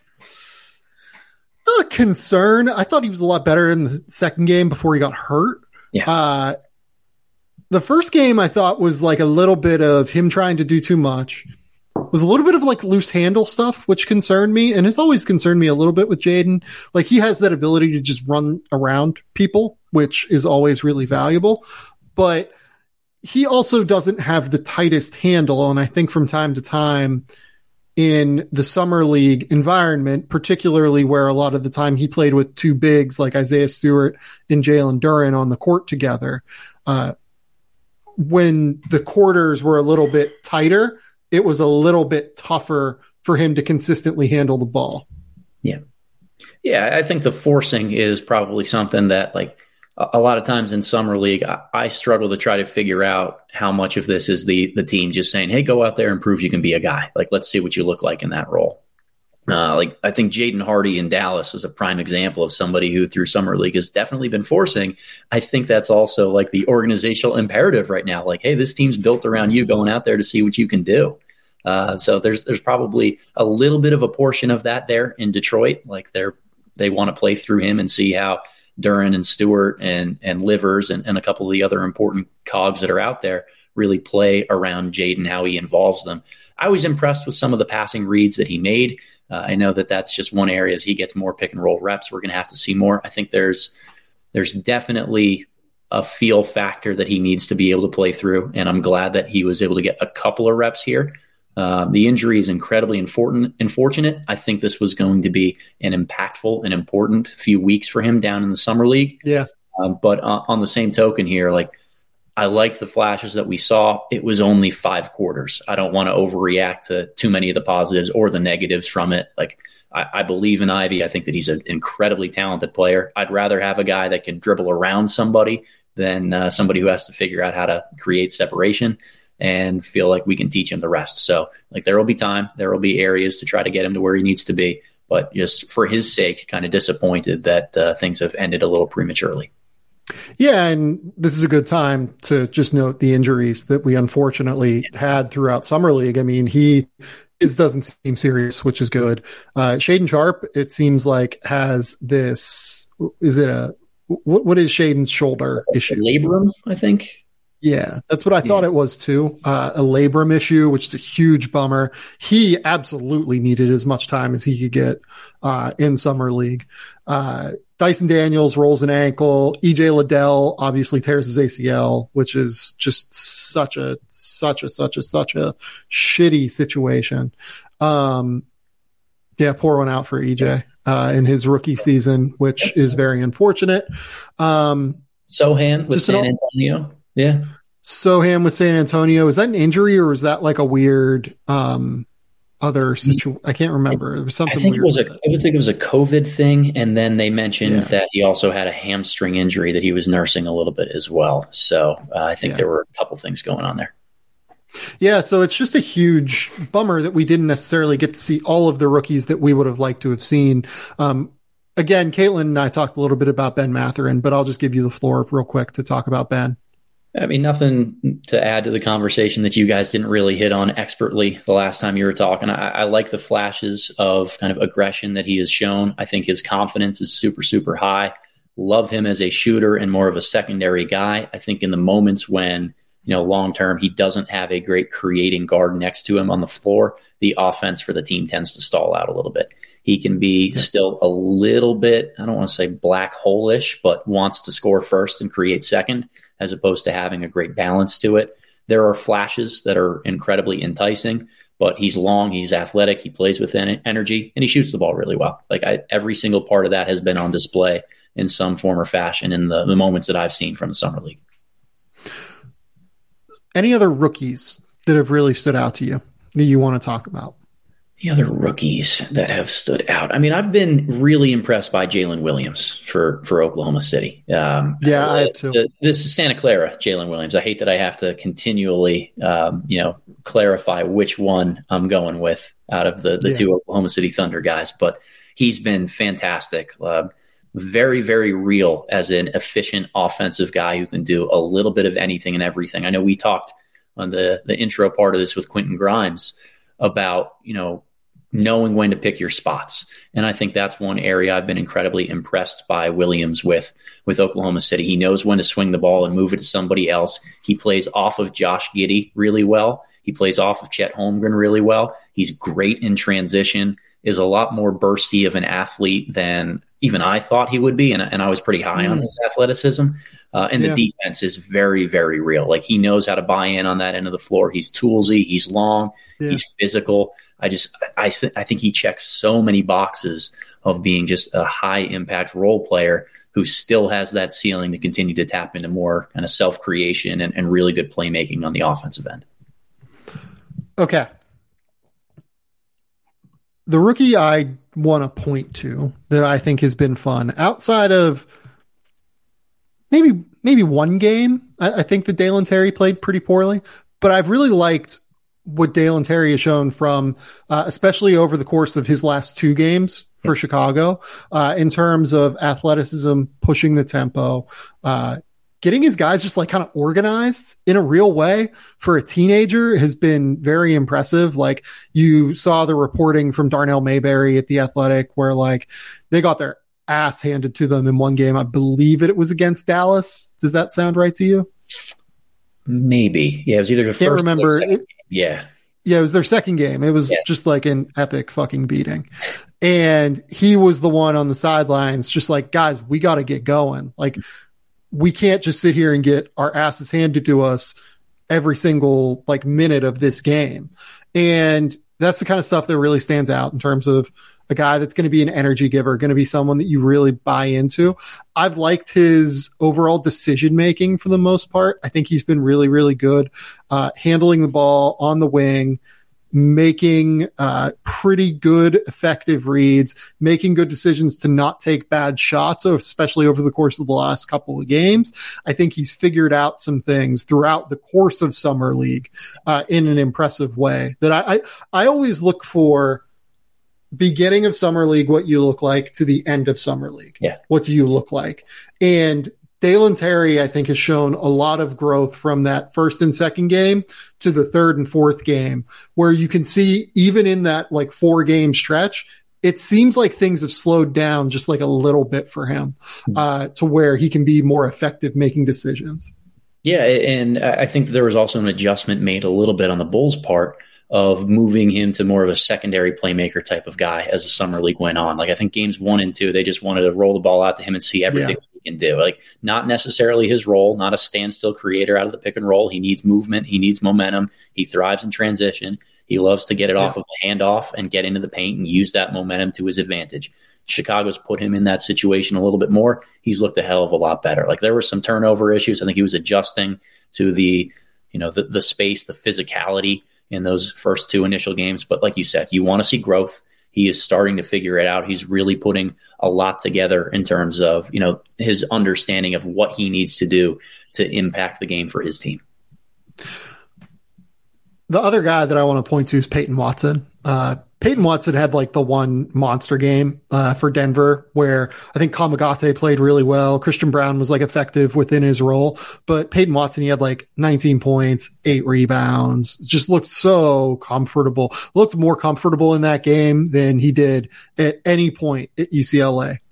not concern. I thought he was a lot better in the second game before he got hurt. Yeah. Uh, the first game I thought was like a little bit of him trying to do too much. It was a little bit of like loose handle stuff, which concerned me, and has always concerned me a little bit with Jaden. Like he has that ability to just run around people, which is always really valuable, but he also doesn't have the tightest handle. And I think from time to time in the summer league environment, particularly where a lot of the time he played with two bigs like Isaiah Stewart and Jalen Duren on the court together, uh, when the quarters were a little bit tighter, it was a little bit tougher for him to consistently handle the ball. Yeah. Yeah. I think the forcing is probably something that like, a lot of times in summer league, I, I struggle to try to figure out how much of this is the the team just saying, hey, go out there and prove you can be a guy. Like, let's see what you look like in that role. Uh, like, I think Jaden Hardy in Dallas is a prime example of somebody who through summer league has definitely been forcing. I think that's also like the organizational imperative right now. Like, hey, this team's built around you going out there to see what you can do. Uh, so there's there's probably a little bit of a portion of that there in Detroit. Like they're they want to play through him and see how Duren and Stewart and and Livers and, and a couple of the other important cogs that are out there really play around Jaden, how he involves them. I was impressed with some of the passing reads that he made. Uh, I know that that's just one area as he gets more pick and roll reps. We're going to have to see more. I think there's there's definitely a feel factor that he needs to be able to play through, and I'm glad that he was able to get a couple of reps here. Uh, the injury is incredibly important, unfortunate. I think this was going to be an impactful and important few weeks for him down in the summer league. Yeah. Um, but uh, on the same token here, like I like the flashes that we saw. It was only five quarters. I don't want to overreact to too many of the positives or the negatives from it. Like I, I believe in Ivey. I think that he's an incredibly talented player. I'd rather have a guy that can dribble around somebody than uh, somebody who has to figure out how to create separation and feel like we can teach him the rest. So like there will be time, there will be areas to try to get him to where he needs to be, but just for his sake, kind of disappointed that uh, things have ended a little prematurely. Yeah. And this is a good time to just note the injuries that we unfortunately yeah. had throughout summer league. I mean, he is, doesn't seem serious, which is good. Uh, Shaedon Sharpe, it seems like has this, is it a, what, what is Shaden's shoulder issue? Labrum, I think. Yeah, that's what I thought yeah. it was too. Uh, a labrum issue, which is a huge bummer. He absolutely needed as much time as he could get uh, in summer league. Uh, Dyson Daniels rolls an ankle. E J Liddell obviously tears his A C L, which is just such a, such a, such a, such a shitty situation. Um, yeah, pour one out for E J uh, in his rookie season, which is very unfortunate. Um, Sohan with San Antonio. Yeah. Sohan with San Antonio. Is that an injury or was that like a weird um, other situation? I can't remember. It was something I think weird. It was a, I think it was a COVID thing. And then they mentioned yeah. that he also had a hamstring injury that he was nursing a little bit as well. So uh, I think yeah. there were a couple things going on there. Yeah. So it's just a huge bummer that we didn't necessarily get to see all of the rookies that we would have liked to have seen. Um, again, Caitlin and I talked a little bit about Ben Mathurin, but I'll just give you the floor real quick to talk about Ben. I mean, nothing to add to the conversation that you guys didn't really hit on expertly the last time you were talking. I, I like the flashes of kind of aggression that he has shown. I think his confidence is super, super high. Love him as a shooter and more of a secondary guy. I think in the moments when you know, long term, he doesn't have a great creating guard next to him on the floor, the offense for the team tends to stall out a little bit. He can be yeah. still a little bit, I don't want to say black hole-ish, but wants to score first and create second, as opposed to having a great balance to it. There are flashes that are incredibly enticing, but he's long, he's athletic, he plays with en- energy, and he shoots the ball really well. Like I, every single part of that has been on display in some form or fashion in the, the moments that I've seen from the Summer League. Any other rookies that have really stood out to you that you want to talk about? The other rookies that have stood out. I mean, I've been really impressed by Jalen Williams for, for Oklahoma City. Um, yeah, I have too. The, this is Santa Clara, Jalen Williams. I hate that I have to continually, um, you know, clarify which one I'm going with out of the, the yeah. two Oklahoma City Thunder guys, but he's been fantastic. Uh, very, very real as an efficient offensive guy who can do a little bit of anything and everything. I know we talked on the, the intro part of this with Quentin Grimes about, you know, knowing when to pick your spots. And I think that's one area I've been incredibly impressed by Williams with, with Oklahoma City. He knows when to swing the ball and move it to somebody else. He plays off of Josh Giddey really well. He plays off of Chet Holmgren really well. He's great in transition, is a lot more bursty of an athlete than even I thought he would be. And, and I was pretty high mm. on his athleticism. Uh, and yeah. the defense is very, very real. Like he knows how to buy in on that end of the floor. He's toolsy. He's long. Yeah. He's physical. I just, I, I think he checks so many boxes of being just a high impact role player who still has that ceiling to continue to tap into more kind of self creation and, and really good playmaking on the offensive end. Okay. The rookie I want to point to that I think has been fun outside of maybe, maybe one game. I, I think that Dalen Terry played pretty poorly, but I've really liked what Dalen Terry has shown from, uh, especially over the course of his last two games for Chicago, uh, in terms of athleticism, pushing the tempo, uh, getting his guys just like kind of organized in a real way for a teenager has been very impressive. Like you saw the reporting from Darnell Mayberry at The Athletic where like they got their ass handed to them in one game. I believe it was against Dallas. Does that sound right to you? Maybe. Yeah, it was either the Can't first remember. or second. Yeah. Yeah, it was their second game. It was yeah. just like an epic fucking beating. And he was the one on the sidelines, just like, guys, we got to get going. Like, we can't just sit here and get our asses handed to us every single like minute of this game. And that's the kind of stuff that really stands out in terms of a guy that's going to be an energy giver, going to be someone that you really buy into. I've liked his overall decision making for the most part. I think he's been really, really good, uh, handling the ball on the wing, making uh, pretty good, effective reads, making good decisions to not take bad shots, especially over the course of the last couple of games. I think he's figured out some things throughout the course of Summer League uh, in an impressive way that I, I, I always look for. Beginning of Summer League, what you look like, to the end of Summer League. Yeah. What do you look like? And Dalen Terry, I think, has shown a lot of growth from that first and second game to the third and fourth game, where you can see even in that like four game stretch, it seems like things have slowed down just like a little bit for him, uh, to where he can be more effective making decisions. Yeah. And I think there was also an adjustment made a little bit on the Bulls' part of moving him to more of a secondary playmaker type of guy as the Summer League went on. Like I think games one and two, they just wanted to roll the ball out to him and see everything yeah. he can do. Like not necessarily his role, not a standstill creator out of the pick and roll. He needs movement. He needs momentum. He thrives in transition. He loves to get it yeah. off of the handoff and get into the paint and use that momentum to his advantage. Chicago's put him in that situation a little bit more. He's looked a hell of a lot better. Like there were some turnover issues. I think he was adjusting to the, you know, the, the space, the physicality in those first two initial games. But like you said, you want to see growth. He is starting to figure it out. He's really putting a lot together in terms of, you know, his understanding of what he needs to do to impact the game for his team. The other guy that I want to point to is Peyton Watson. Uh, Peyton Watson had like the one monster game uh, for Denver where I think Kamagate played really well. Christian Brown was like effective within his role, but Peyton Watson, he had like nineteen points, eight rebounds, just looked so comfortable, looked more comfortable in that game than he did at any point at U C L A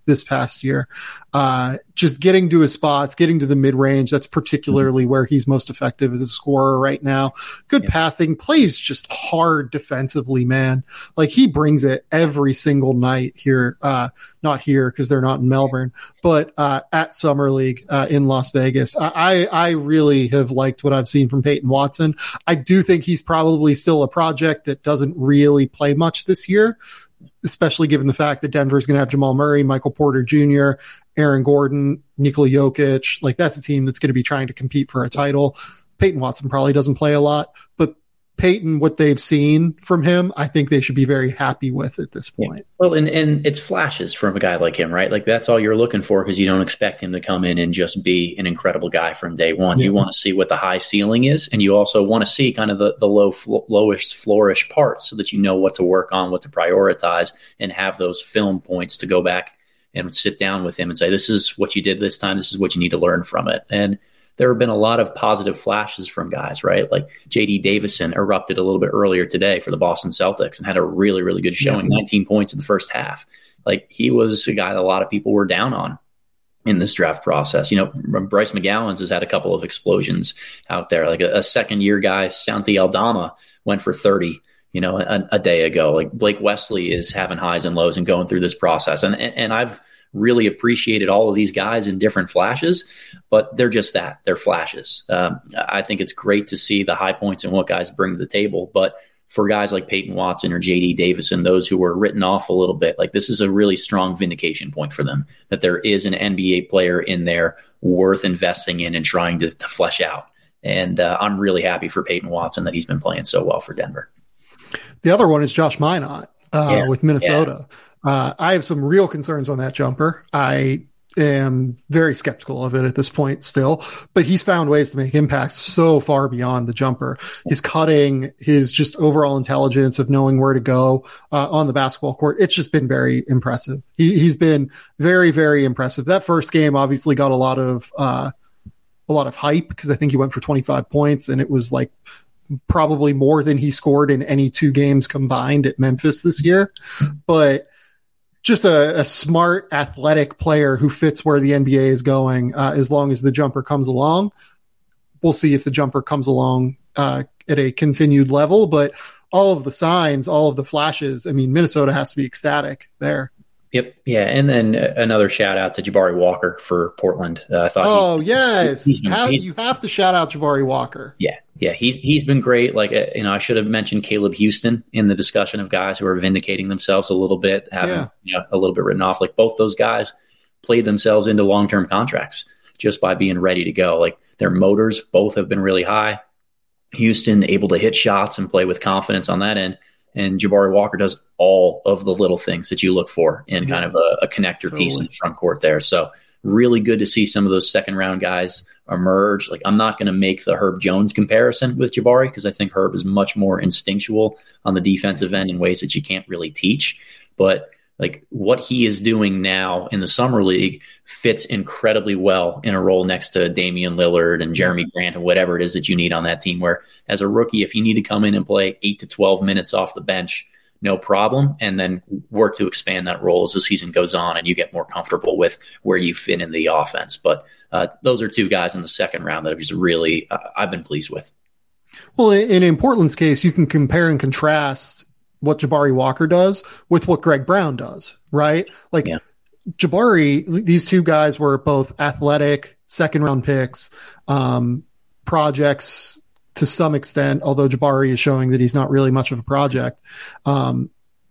this past year. Uh, just getting to his spots, getting to the mid range. That's particularly where he's most effective as a scorer right now. Good yeah. passing, plays just hard defensively, man. Like he brings it every single night here. Uh, not here because they're not in Melbourne, but, uh, at Summer League, uh, in Las Vegas. I, I, I really have liked what I've seen from Peyton Watson. I do think he's probably still a project that doesn't really play much this year, especially given the fact that Denver is going to have Jamal Murray, Michael Porter Junior, Aaron Gordon, Nikola Jokic. Like that's a team that's going to be trying to compete for a title. Peyton Watson probably doesn't play a lot, but Peyton, what they've seen from him, I think they should be very happy with at this point. Yeah. Well, and, and it's flashes from a guy like him, right? Like that's all you're looking for because you don't expect him to come in and just be an incredible guy from day one. Yeah. You want to see what the high ceiling is, and you also want to see kind of the, the low, fl- lowest flourish parts so that you know what to work on, what to prioritize, and have those film points to go back and sit down with him and say, this is what you did this time. This is what you need to learn from it. And there have been a lot of positive flashes from guys, right? Like J D Davison erupted a little bit earlier today for the Boston Celtics and had a really, really good showing, yeah. nineteen points in the first half. Like he was a guy that a lot of people were down on in this draft process. You know, Bryce McGowan's has had a couple of explosions out there. Like a, a second year guy, Santi Aldama, went for thirty, you know, a, a day ago. Like Blake Wesley is having highs and lows and going through this process. And, and, and I've really appreciated all of these guys in different flashes, but they're just that. They're flashes. Um, I think it's great to see the high points and what guys bring to the table. But for guys like Peyton Watson or J D Davison, those who were written off a little bit, like this is a really strong vindication point for them, that there is an N B A player in there worth investing in and trying to, to flesh out. And uh, I'm really happy for Peyton Watson that he's been playing so well for Denver. The other one is Josh Minott uh, yeah. with Minnesota. Yeah. Uh, I have some real concerns on that jumper. I am very skeptical of it at this point still, but he's found ways to make impacts so far beyond the jumper. His cutting, his just overall intelligence of knowing where to go uh, on the basketball court. It's just been very impressive. He, he's been very, very impressive. That first game obviously got a lot of, uh, a lot of hype because I think he went for twenty-five points and it was like probably more than he scored in any two games combined at Memphis this year. But just a, a smart, athletic player who fits where the N B A is going, uh, as long as the jumper comes along. We'll see if the jumper comes along uh, at a continued level, but all of the signs, all of the flashes, I mean, Minnesota has to be ecstatic there. Yep. Yeah. And then another shout out to Jabari Walker for Portland. Uh, I thought. Oh, he's, yes. He's been, How, he's, you have to shout out Jabari Walker. Yeah. Yeah. He's, he's been great. Like, uh, you know, I should have mentioned Caleb Houston in the discussion of guys who are vindicating themselves a little bit, having yeah. you know, a little bit written off. Like both those guys played themselves into long-term contracts just by being ready to go. Like their motors both have been really high. Houston able to hit shots and play with confidence on that end. And Jabari Walker does all of the little things that you look for in yeah. kind of a, a connector totally. piece in the front court there. So really good to see some of those second round guys emerge. Like I'm not going to make the Herb Jones comparison with Jabari because I think Herb is much more instinctual on the defensive end in ways that you can't really teach. But like what he is doing now in the summer league fits incredibly well in a role next to Damian Lillard and Jeremy Grant and whatever it is that you need on that team, where as a rookie, if you need to come in and play eight to twelve minutes off the bench, no problem. And then work to expand that role as the season goes on and you get more comfortable with where you fit in the offense. But uh, those are two guys in the second round that have just really, uh, I've been pleased with. Well, in, in Portland's case, you can compare and contrast what Jabari Walker does with what Greg Brown does, right? Like yeah. Jabari, these two guys were both athletic second round picks, um, projects to some extent, although Jabari is showing that he's not really much of a project. Um,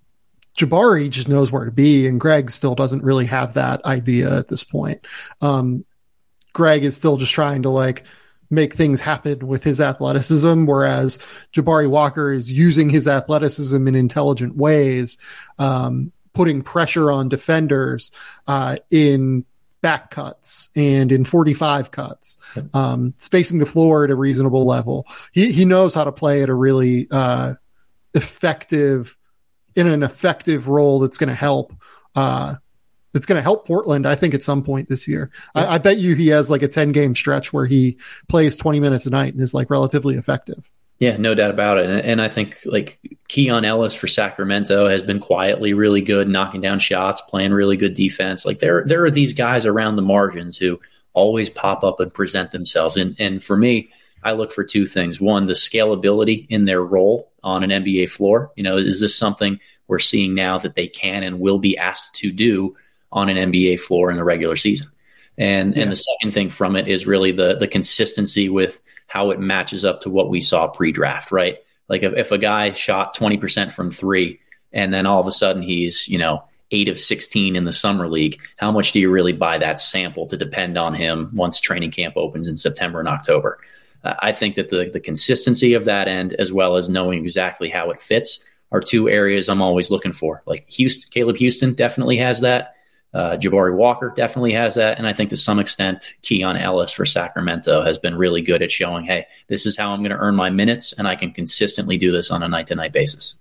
Jabari just knows where to be, and Greg still doesn't really have that idea at this point. Um, Greg is still just trying to like make things happen with his athleticism, whereas Jabari Walker is using his athleticism in intelligent ways, um, putting pressure on defenders uh, in back cuts and in forty-five cuts, um, spacing the floor at a reasonable level. He he knows how to play at a really uh, effective, in an effective role that's going to help uh, that's going to help Portland, I think, at some point this year. Yeah. I, I bet you he has like a ten game stretch where he plays twenty minutes a night and is like relatively effective. Yeah, no doubt about it. And, and I think like Keon Ellis for Sacramento has been quietly really good, knocking down shots, playing really good defense. Like there, there are these guys around the margins who always pop up and present themselves. And, and for me, I look for two things. One, the scalability in their role on an N B A floor. You know, is this something we're seeing now that they can and will be asked to do on an N B A floor in the regular season? And yeah. and the second thing from it is really the the consistency with how it matches up to what we saw pre-draft, right? Like if, if a guy shot twenty percent from three and then all of a sudden he's, you know, eight of sixteen in the summer league, how much do you really buy that sample to depend on him once training camp opens in September and October? Uh, I think that the, the consistency of that end, as well as knowing exactly how it fits, are two areas I'm always looking for. Like Houston, Caleb Houston definitely has that. Uh, Jabari Walker definitely has that. And I think to some extent, Keon Ellis for Sacramento has been really good at showing, hey, this is how I'm going to earn my minutes, and I can consistently do this on a night-to-night basis.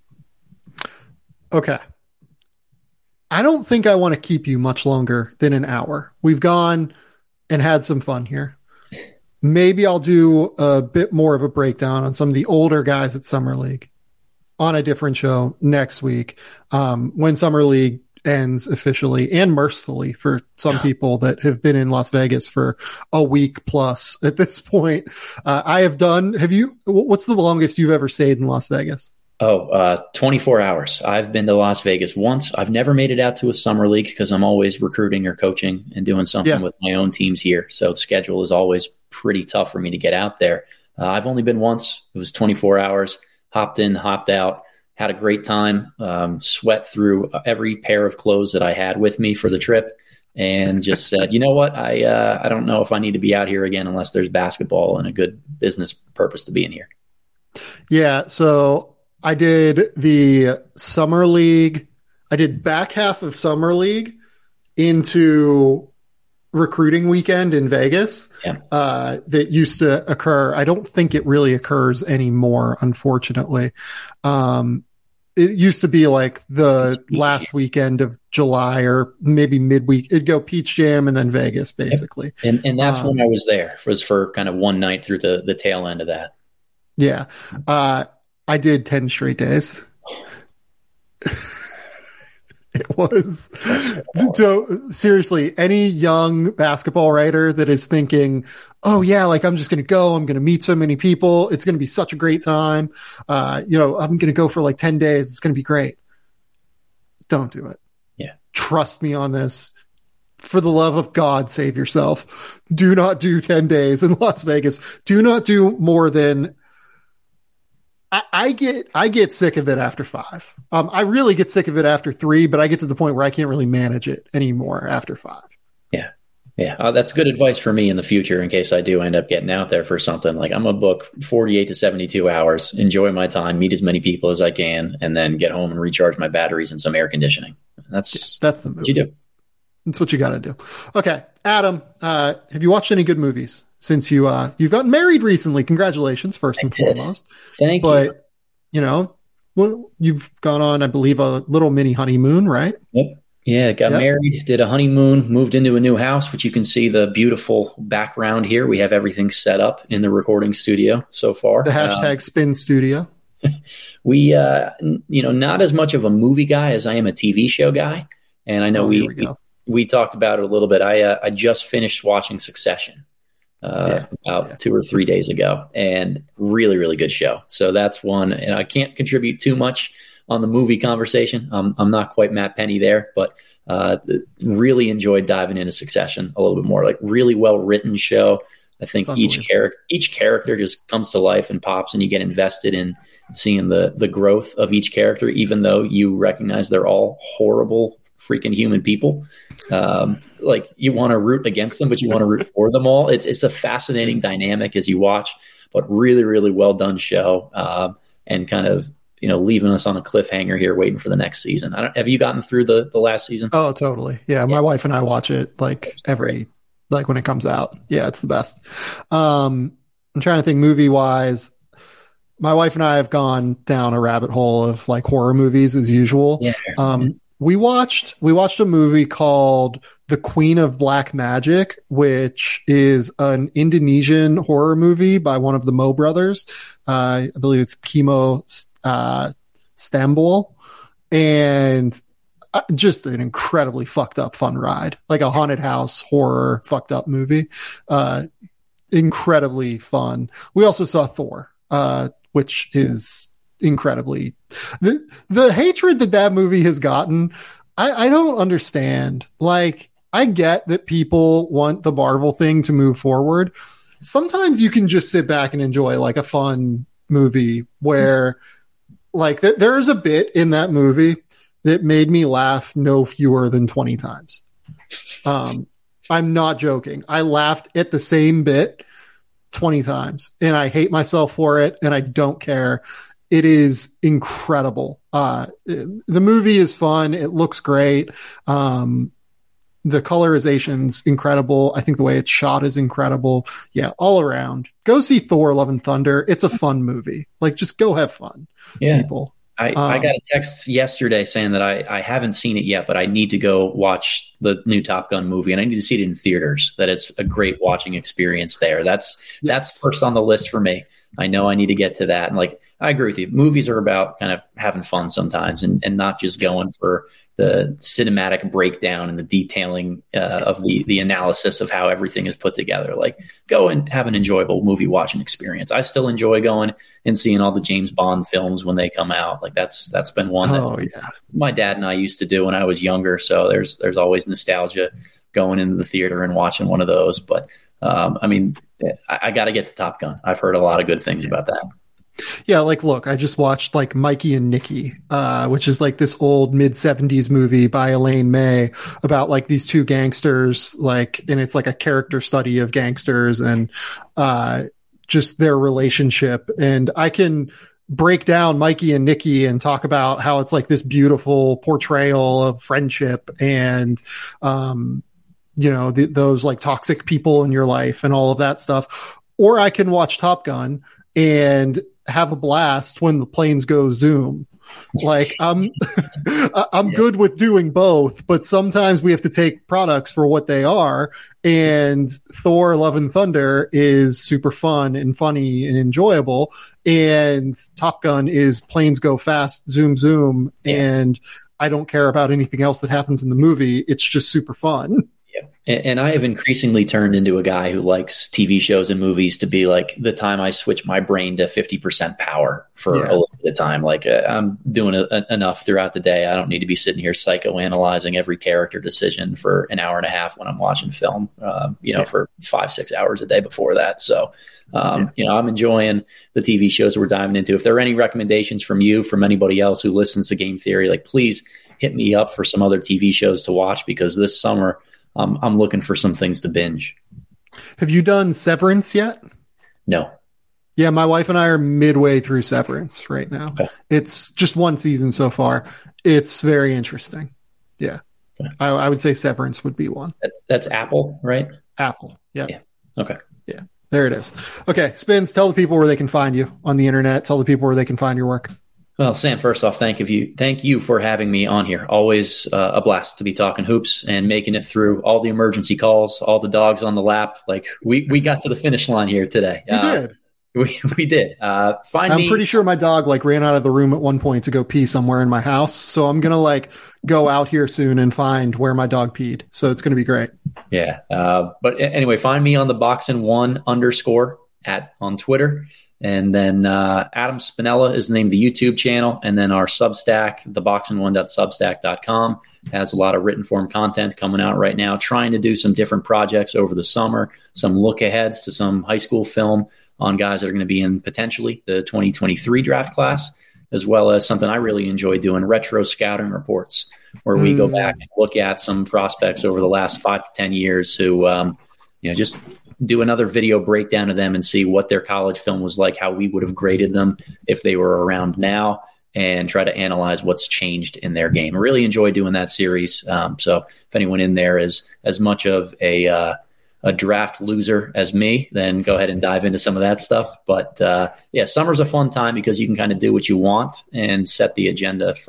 Okay. I don't think I want to keep you much longer than an hour. We've gone and had some fun here. Maybe I'll do a bit more of a breakdown on some of the older guys at Summer League on a different show next week, um, when Summer League ends officially and mercifully for some yeah. people that have been in Las Vegas for a week plus at this point. Uh, I have done, have you, what's the longest you've ever stayed in Las Vegas? Oh, uh, twenty-four hours. I've been to Las Vegas once. I've never made it out to a summer league because I'm always recruiting or coaching and doing something yeah. with my own teams here. So the schedule is always pretty tough for me to get out there. Uh, I've only been once. It was twenty-four hours, hopped in, hopped out, had a great time, um, sweat through every pair of clothes that I had with me for the trip, and just said, you know what? I, uh, I don't know if I need to be out here again unless there's basketball and a good business purpose to be in here. Yeah. So I did the Summer League. I did back half of Summer League into recruiting weekend in Vegas. Yeah. Uh, that used to occur. I don't think it really occurs anymore, unfortunately. Um, it used to be like the last weekend of July or maybe midweek. It'd go Peach Jam and then Vegas, basically. Yep. And and that's um, when I was there, was for kind of one night through the, the tail end of that. Yeah. Uh, I did ten straight days. It was so, seriously, any young basketball writer that is thinking, oh yeah, like I'm just going to go, I'm going to meet so many people. It's going to be such a great time. Uh, you know, I'm going to go for like ten days. It's going to be great. Don't do it. Yeah. Trust me on this. For the love of God, save yourself. Do not do ten days in Las Vegas. Do not do more than I, I get I get sick of it after five. Um, I really get sick of it after three, but I get to the point where I can't really manage it anymore after five. Yeah. Yeah. Uh, that's good advice for me in the future in case I do end up getting out there for something. Like I'm going to book forty-eight to seventy-two hours, enjoy my time, meet as many people as I can, and then get home and recharge my batteries and some air conditioning. That's, yeah, that's, the that's what you do. That's what you got to do. Okay. Adam, uh, have you watched any good movies since you, uh, you've gotten married recently? Congratulations, first and foremost. Thank but, you. But, you know, well, you've gone on, I believe, a little mini honeymoon, right? Yep. Yeah. Got yep. married, did a honeymoon, moved into a new house, which you can see the beautiful background here. We have everything set up in the recording studio so far. The hashtag um, spin studio. we, uh, you know, not as much of a movie guy as I am a T V show guy. And I know oh, we, we, we talked about it a little bit. I, uh, I just finished watching Succession. Uh, yeah, about yeah. two or three days ago, and really, really good show. So that's one, and I can't contribute too much on the movie conversation. Um, I'm not quite Matt Penny there, but uh, really enjoyed diving into Succession a little bit more. Like really well written show. I think each character, each character just comes to life and pops, and you get invested in seeing the the growth of each character, even though you recognize they're all horrible freaking human people. Um, like you want to root against them, but you want to root for them all. It's it's a fascinating dynamic as you watch, but really, really well done show, uh, and kind of, you know, leaving us on a cliffhanger here, waiting for the next season. I don't, have you gotten through the the last season? Oh, totally. Yeah, yeah. My wife and I watch it like That's every great. like when it comes out. Yeah, it's the best. Um, I'm trying to think movie wise. My wife and I have gone down a rabbit hole of like horror movies as usual. Yeah. Um, We watched we watched a movie called The Queen of Black Magic, which is an Indonesian horror movie by one of the Mo brothers. Uh, I believe it's Kimo uh, Stambul, and uh, just an incredibly fucked up fun ride, like a haunted house horror fucked up movie. Uh, incredibly fun. We also saw Thor, uh, which is incredibly the the hatred that that movie has gotten. I, I don't understand. Like, I get that people want the Marvel thing to move forward. Sometimes you can just sit back and enjoy like a fun movie where like th- there is a bit in that movie that made me laugh no fewer than twenty times. Um, I'm not joking. I laughed at the same bit twenty times, and I hate myself for it, and I don't care. It is incredible. Uh, the movie is fun. It looks great. Um, the colorization's incredible. I think the way it's shot is incredible. Yeah, all around. Go see Thor: Love and Thunder. It's a fun movie. Like, just go have fun, yeah. people. I, um, I got a text yesterday saying that I, I haven't seen it yet, but I need to go watch the new Top Gun movie, and I need to see it in theaters. That it's a great watching experience there. That's yes. that's first on the list for me. I know I need to get to that. And like, I agree with you. Movies are about kind of having fun sometimes, and, and not just going for the cinematic breakdown and the detailing uh, of the the analysis of how everything is put together. Like, go and have an enjoyable movie watching experience. I still enjoy going and seeing all the James Bond films when they come out. Like, that's that's been one that oh, yeah. my dad and I used to do when I was younger. So there's there's always nostalgia going into the theater and watching one of those. But um, I mean, I, I got to get to Top Gun. I've heard a lot of good things about that. Yeah, like, look, I just watched like Mikey and Nicky, uh, which is like this old mid seventies movie by Elaine May about like these two gangsters, like, and it's like a character study of gangsters and uh, just their relationship. And I can break down Mikey and Nicky and talk about how it's like this beautiful portrayal of friendship and, um, you know, the, those like toxic people in your life and all of that stuff. Or I can watch Top Gun and have a blast when the planes go zoom. Like, I'm I'm yeah. good with doing both, but sometimes we have to take products for what they are. And Thor: Love and Thunder is super fun and funny and enjoyable, and Top Gun is planes go fast, zoom zoom, yeah. and I don't care about anything else that happens in the movie. It's just super fun. And I have increasingly turned into a guy who likes T V shows and movies to be like the time I switch my brain to fifty percent power for yeah. a little bit of time. Like, uh, I'm doing a, a, enough throughout the day. I don't need to be sitting here psychoanalyzing every character decision for an hour and a half when I'm watching film, uh, you know, yeah. for five, six hours a day before that. So, um, yeah. you know, I'm enjoying the T V shows we're diving into. If there are any recommendations from you, from anybody else who listens to Game Theory, like, please hit me up for some other T V shows to watch, because this summer, Um, I'm looking for some things to binge. Have you done Severance yet? No. Yeah, my wife and I are midway through Severance right now. Okay. It's just one season so far. It's very interesting. Yeah. Okay. I, I would say Severance would be one. That, that's Apple, right? Apple. Yeah. Yeah. Okay. Yeah. There it is. Okay. Spins, tell the people where they can find you on the internet. Tell the people where they can find your work. Well, Sam, first off, thank you. Thank you for having me on here. Always uh, a blast to be talking hoops and making it through all the emergency calls, all the dogs on the lap. Like, we, we got to the finish line here today. You uh, did. We we did. Uh, find I'm me- pretty sure my dog like ran out of the room at one point to go pee somewhere in my house. So I'm gonna like go out here soon and find where my dog peed. So it's gonna be great. Yeah. Uh, but anyway, find me on the Boxing One underscore at on Twitter. And then uh, Adam Spinella is named the YouTube channel. And then our Substack, the boxing one dot substack dot com, has a lot of written form content coming out right now, trying to do some different projects over the summer, some look aheads to some high school film on guys that are going to be in potentially the twenty twenty-three draft class, as well as something I really enjoy doing, retro scouting reports, where we mm. go back and look at some prospects over the last five to ten years who, um, you know, just do another video breakdown of them and see what their college film was like, how we would have graded them if they were around now, and try to analyze what's changed in their game. I really enjoy doing that series. Um, so if anyone in there is as much of a, uh, a draft loser as me, then go ahead and dive into some of that stuff. But uh, yeah, summer's a fun time because you can kind of do what you want and set the agenda for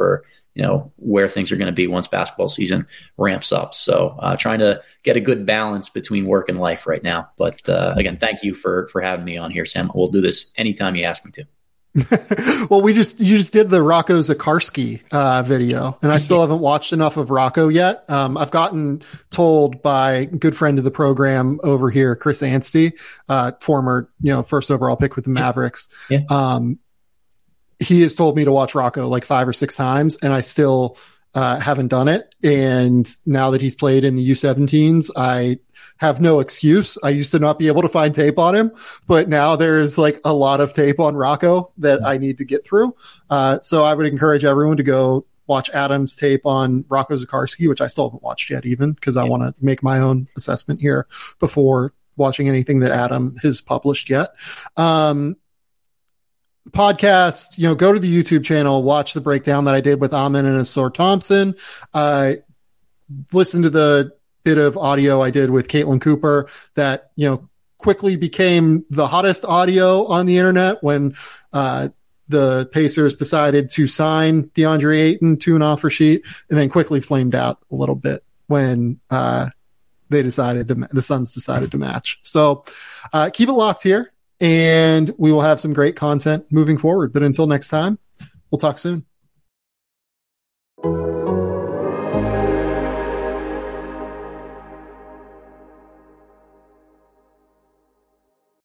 you know, where things are going to be once basketball season ramps up. So uh, trying to get a good balance between work and life right now. But uh, again, thank you for for having me on here, Sam. We'll do this anytime you ask me to. Well, we just you just did the Rocco Zikarsky uh, video, and I still haven't watched enough of Rocco yet. Um, I've gotten told by a good friend of the program over here, Chris Anstey, uh, former you know first overall pick with the Mavericks. Yeah. Um, he has told me to watch Rocco like five or six times, and I still uh, haven't done it. And now that he's played in the U seventeens, I have no excuse. I used to not be able to find tape on him, but now there's like a lot of tape on Rocco that I need to get through. Uh, so I would encourage everyone to go watch Adam's tape on Rocco Zikarsky, which I still haven't watched yet even because I want to make my own assessment here before watching anything that Adam has published yet. Um, podcast, you know, go to the YouTube channel, watch the breakdown that I did with Amin and Asor Thompson. Uh, listen to the bit of audio I did with Caitlin Cooper that, you know, quickly became the hottest audio on the internet when uh, the Pacers decided to sign DeAndre Ayton to an offer sheet, and then quickly flamed out a little bit when uh, they decided to, the Suns decided to match. So uh, keep it locked here, and we will have some great content moving forward. But until next time, we'll talk soon.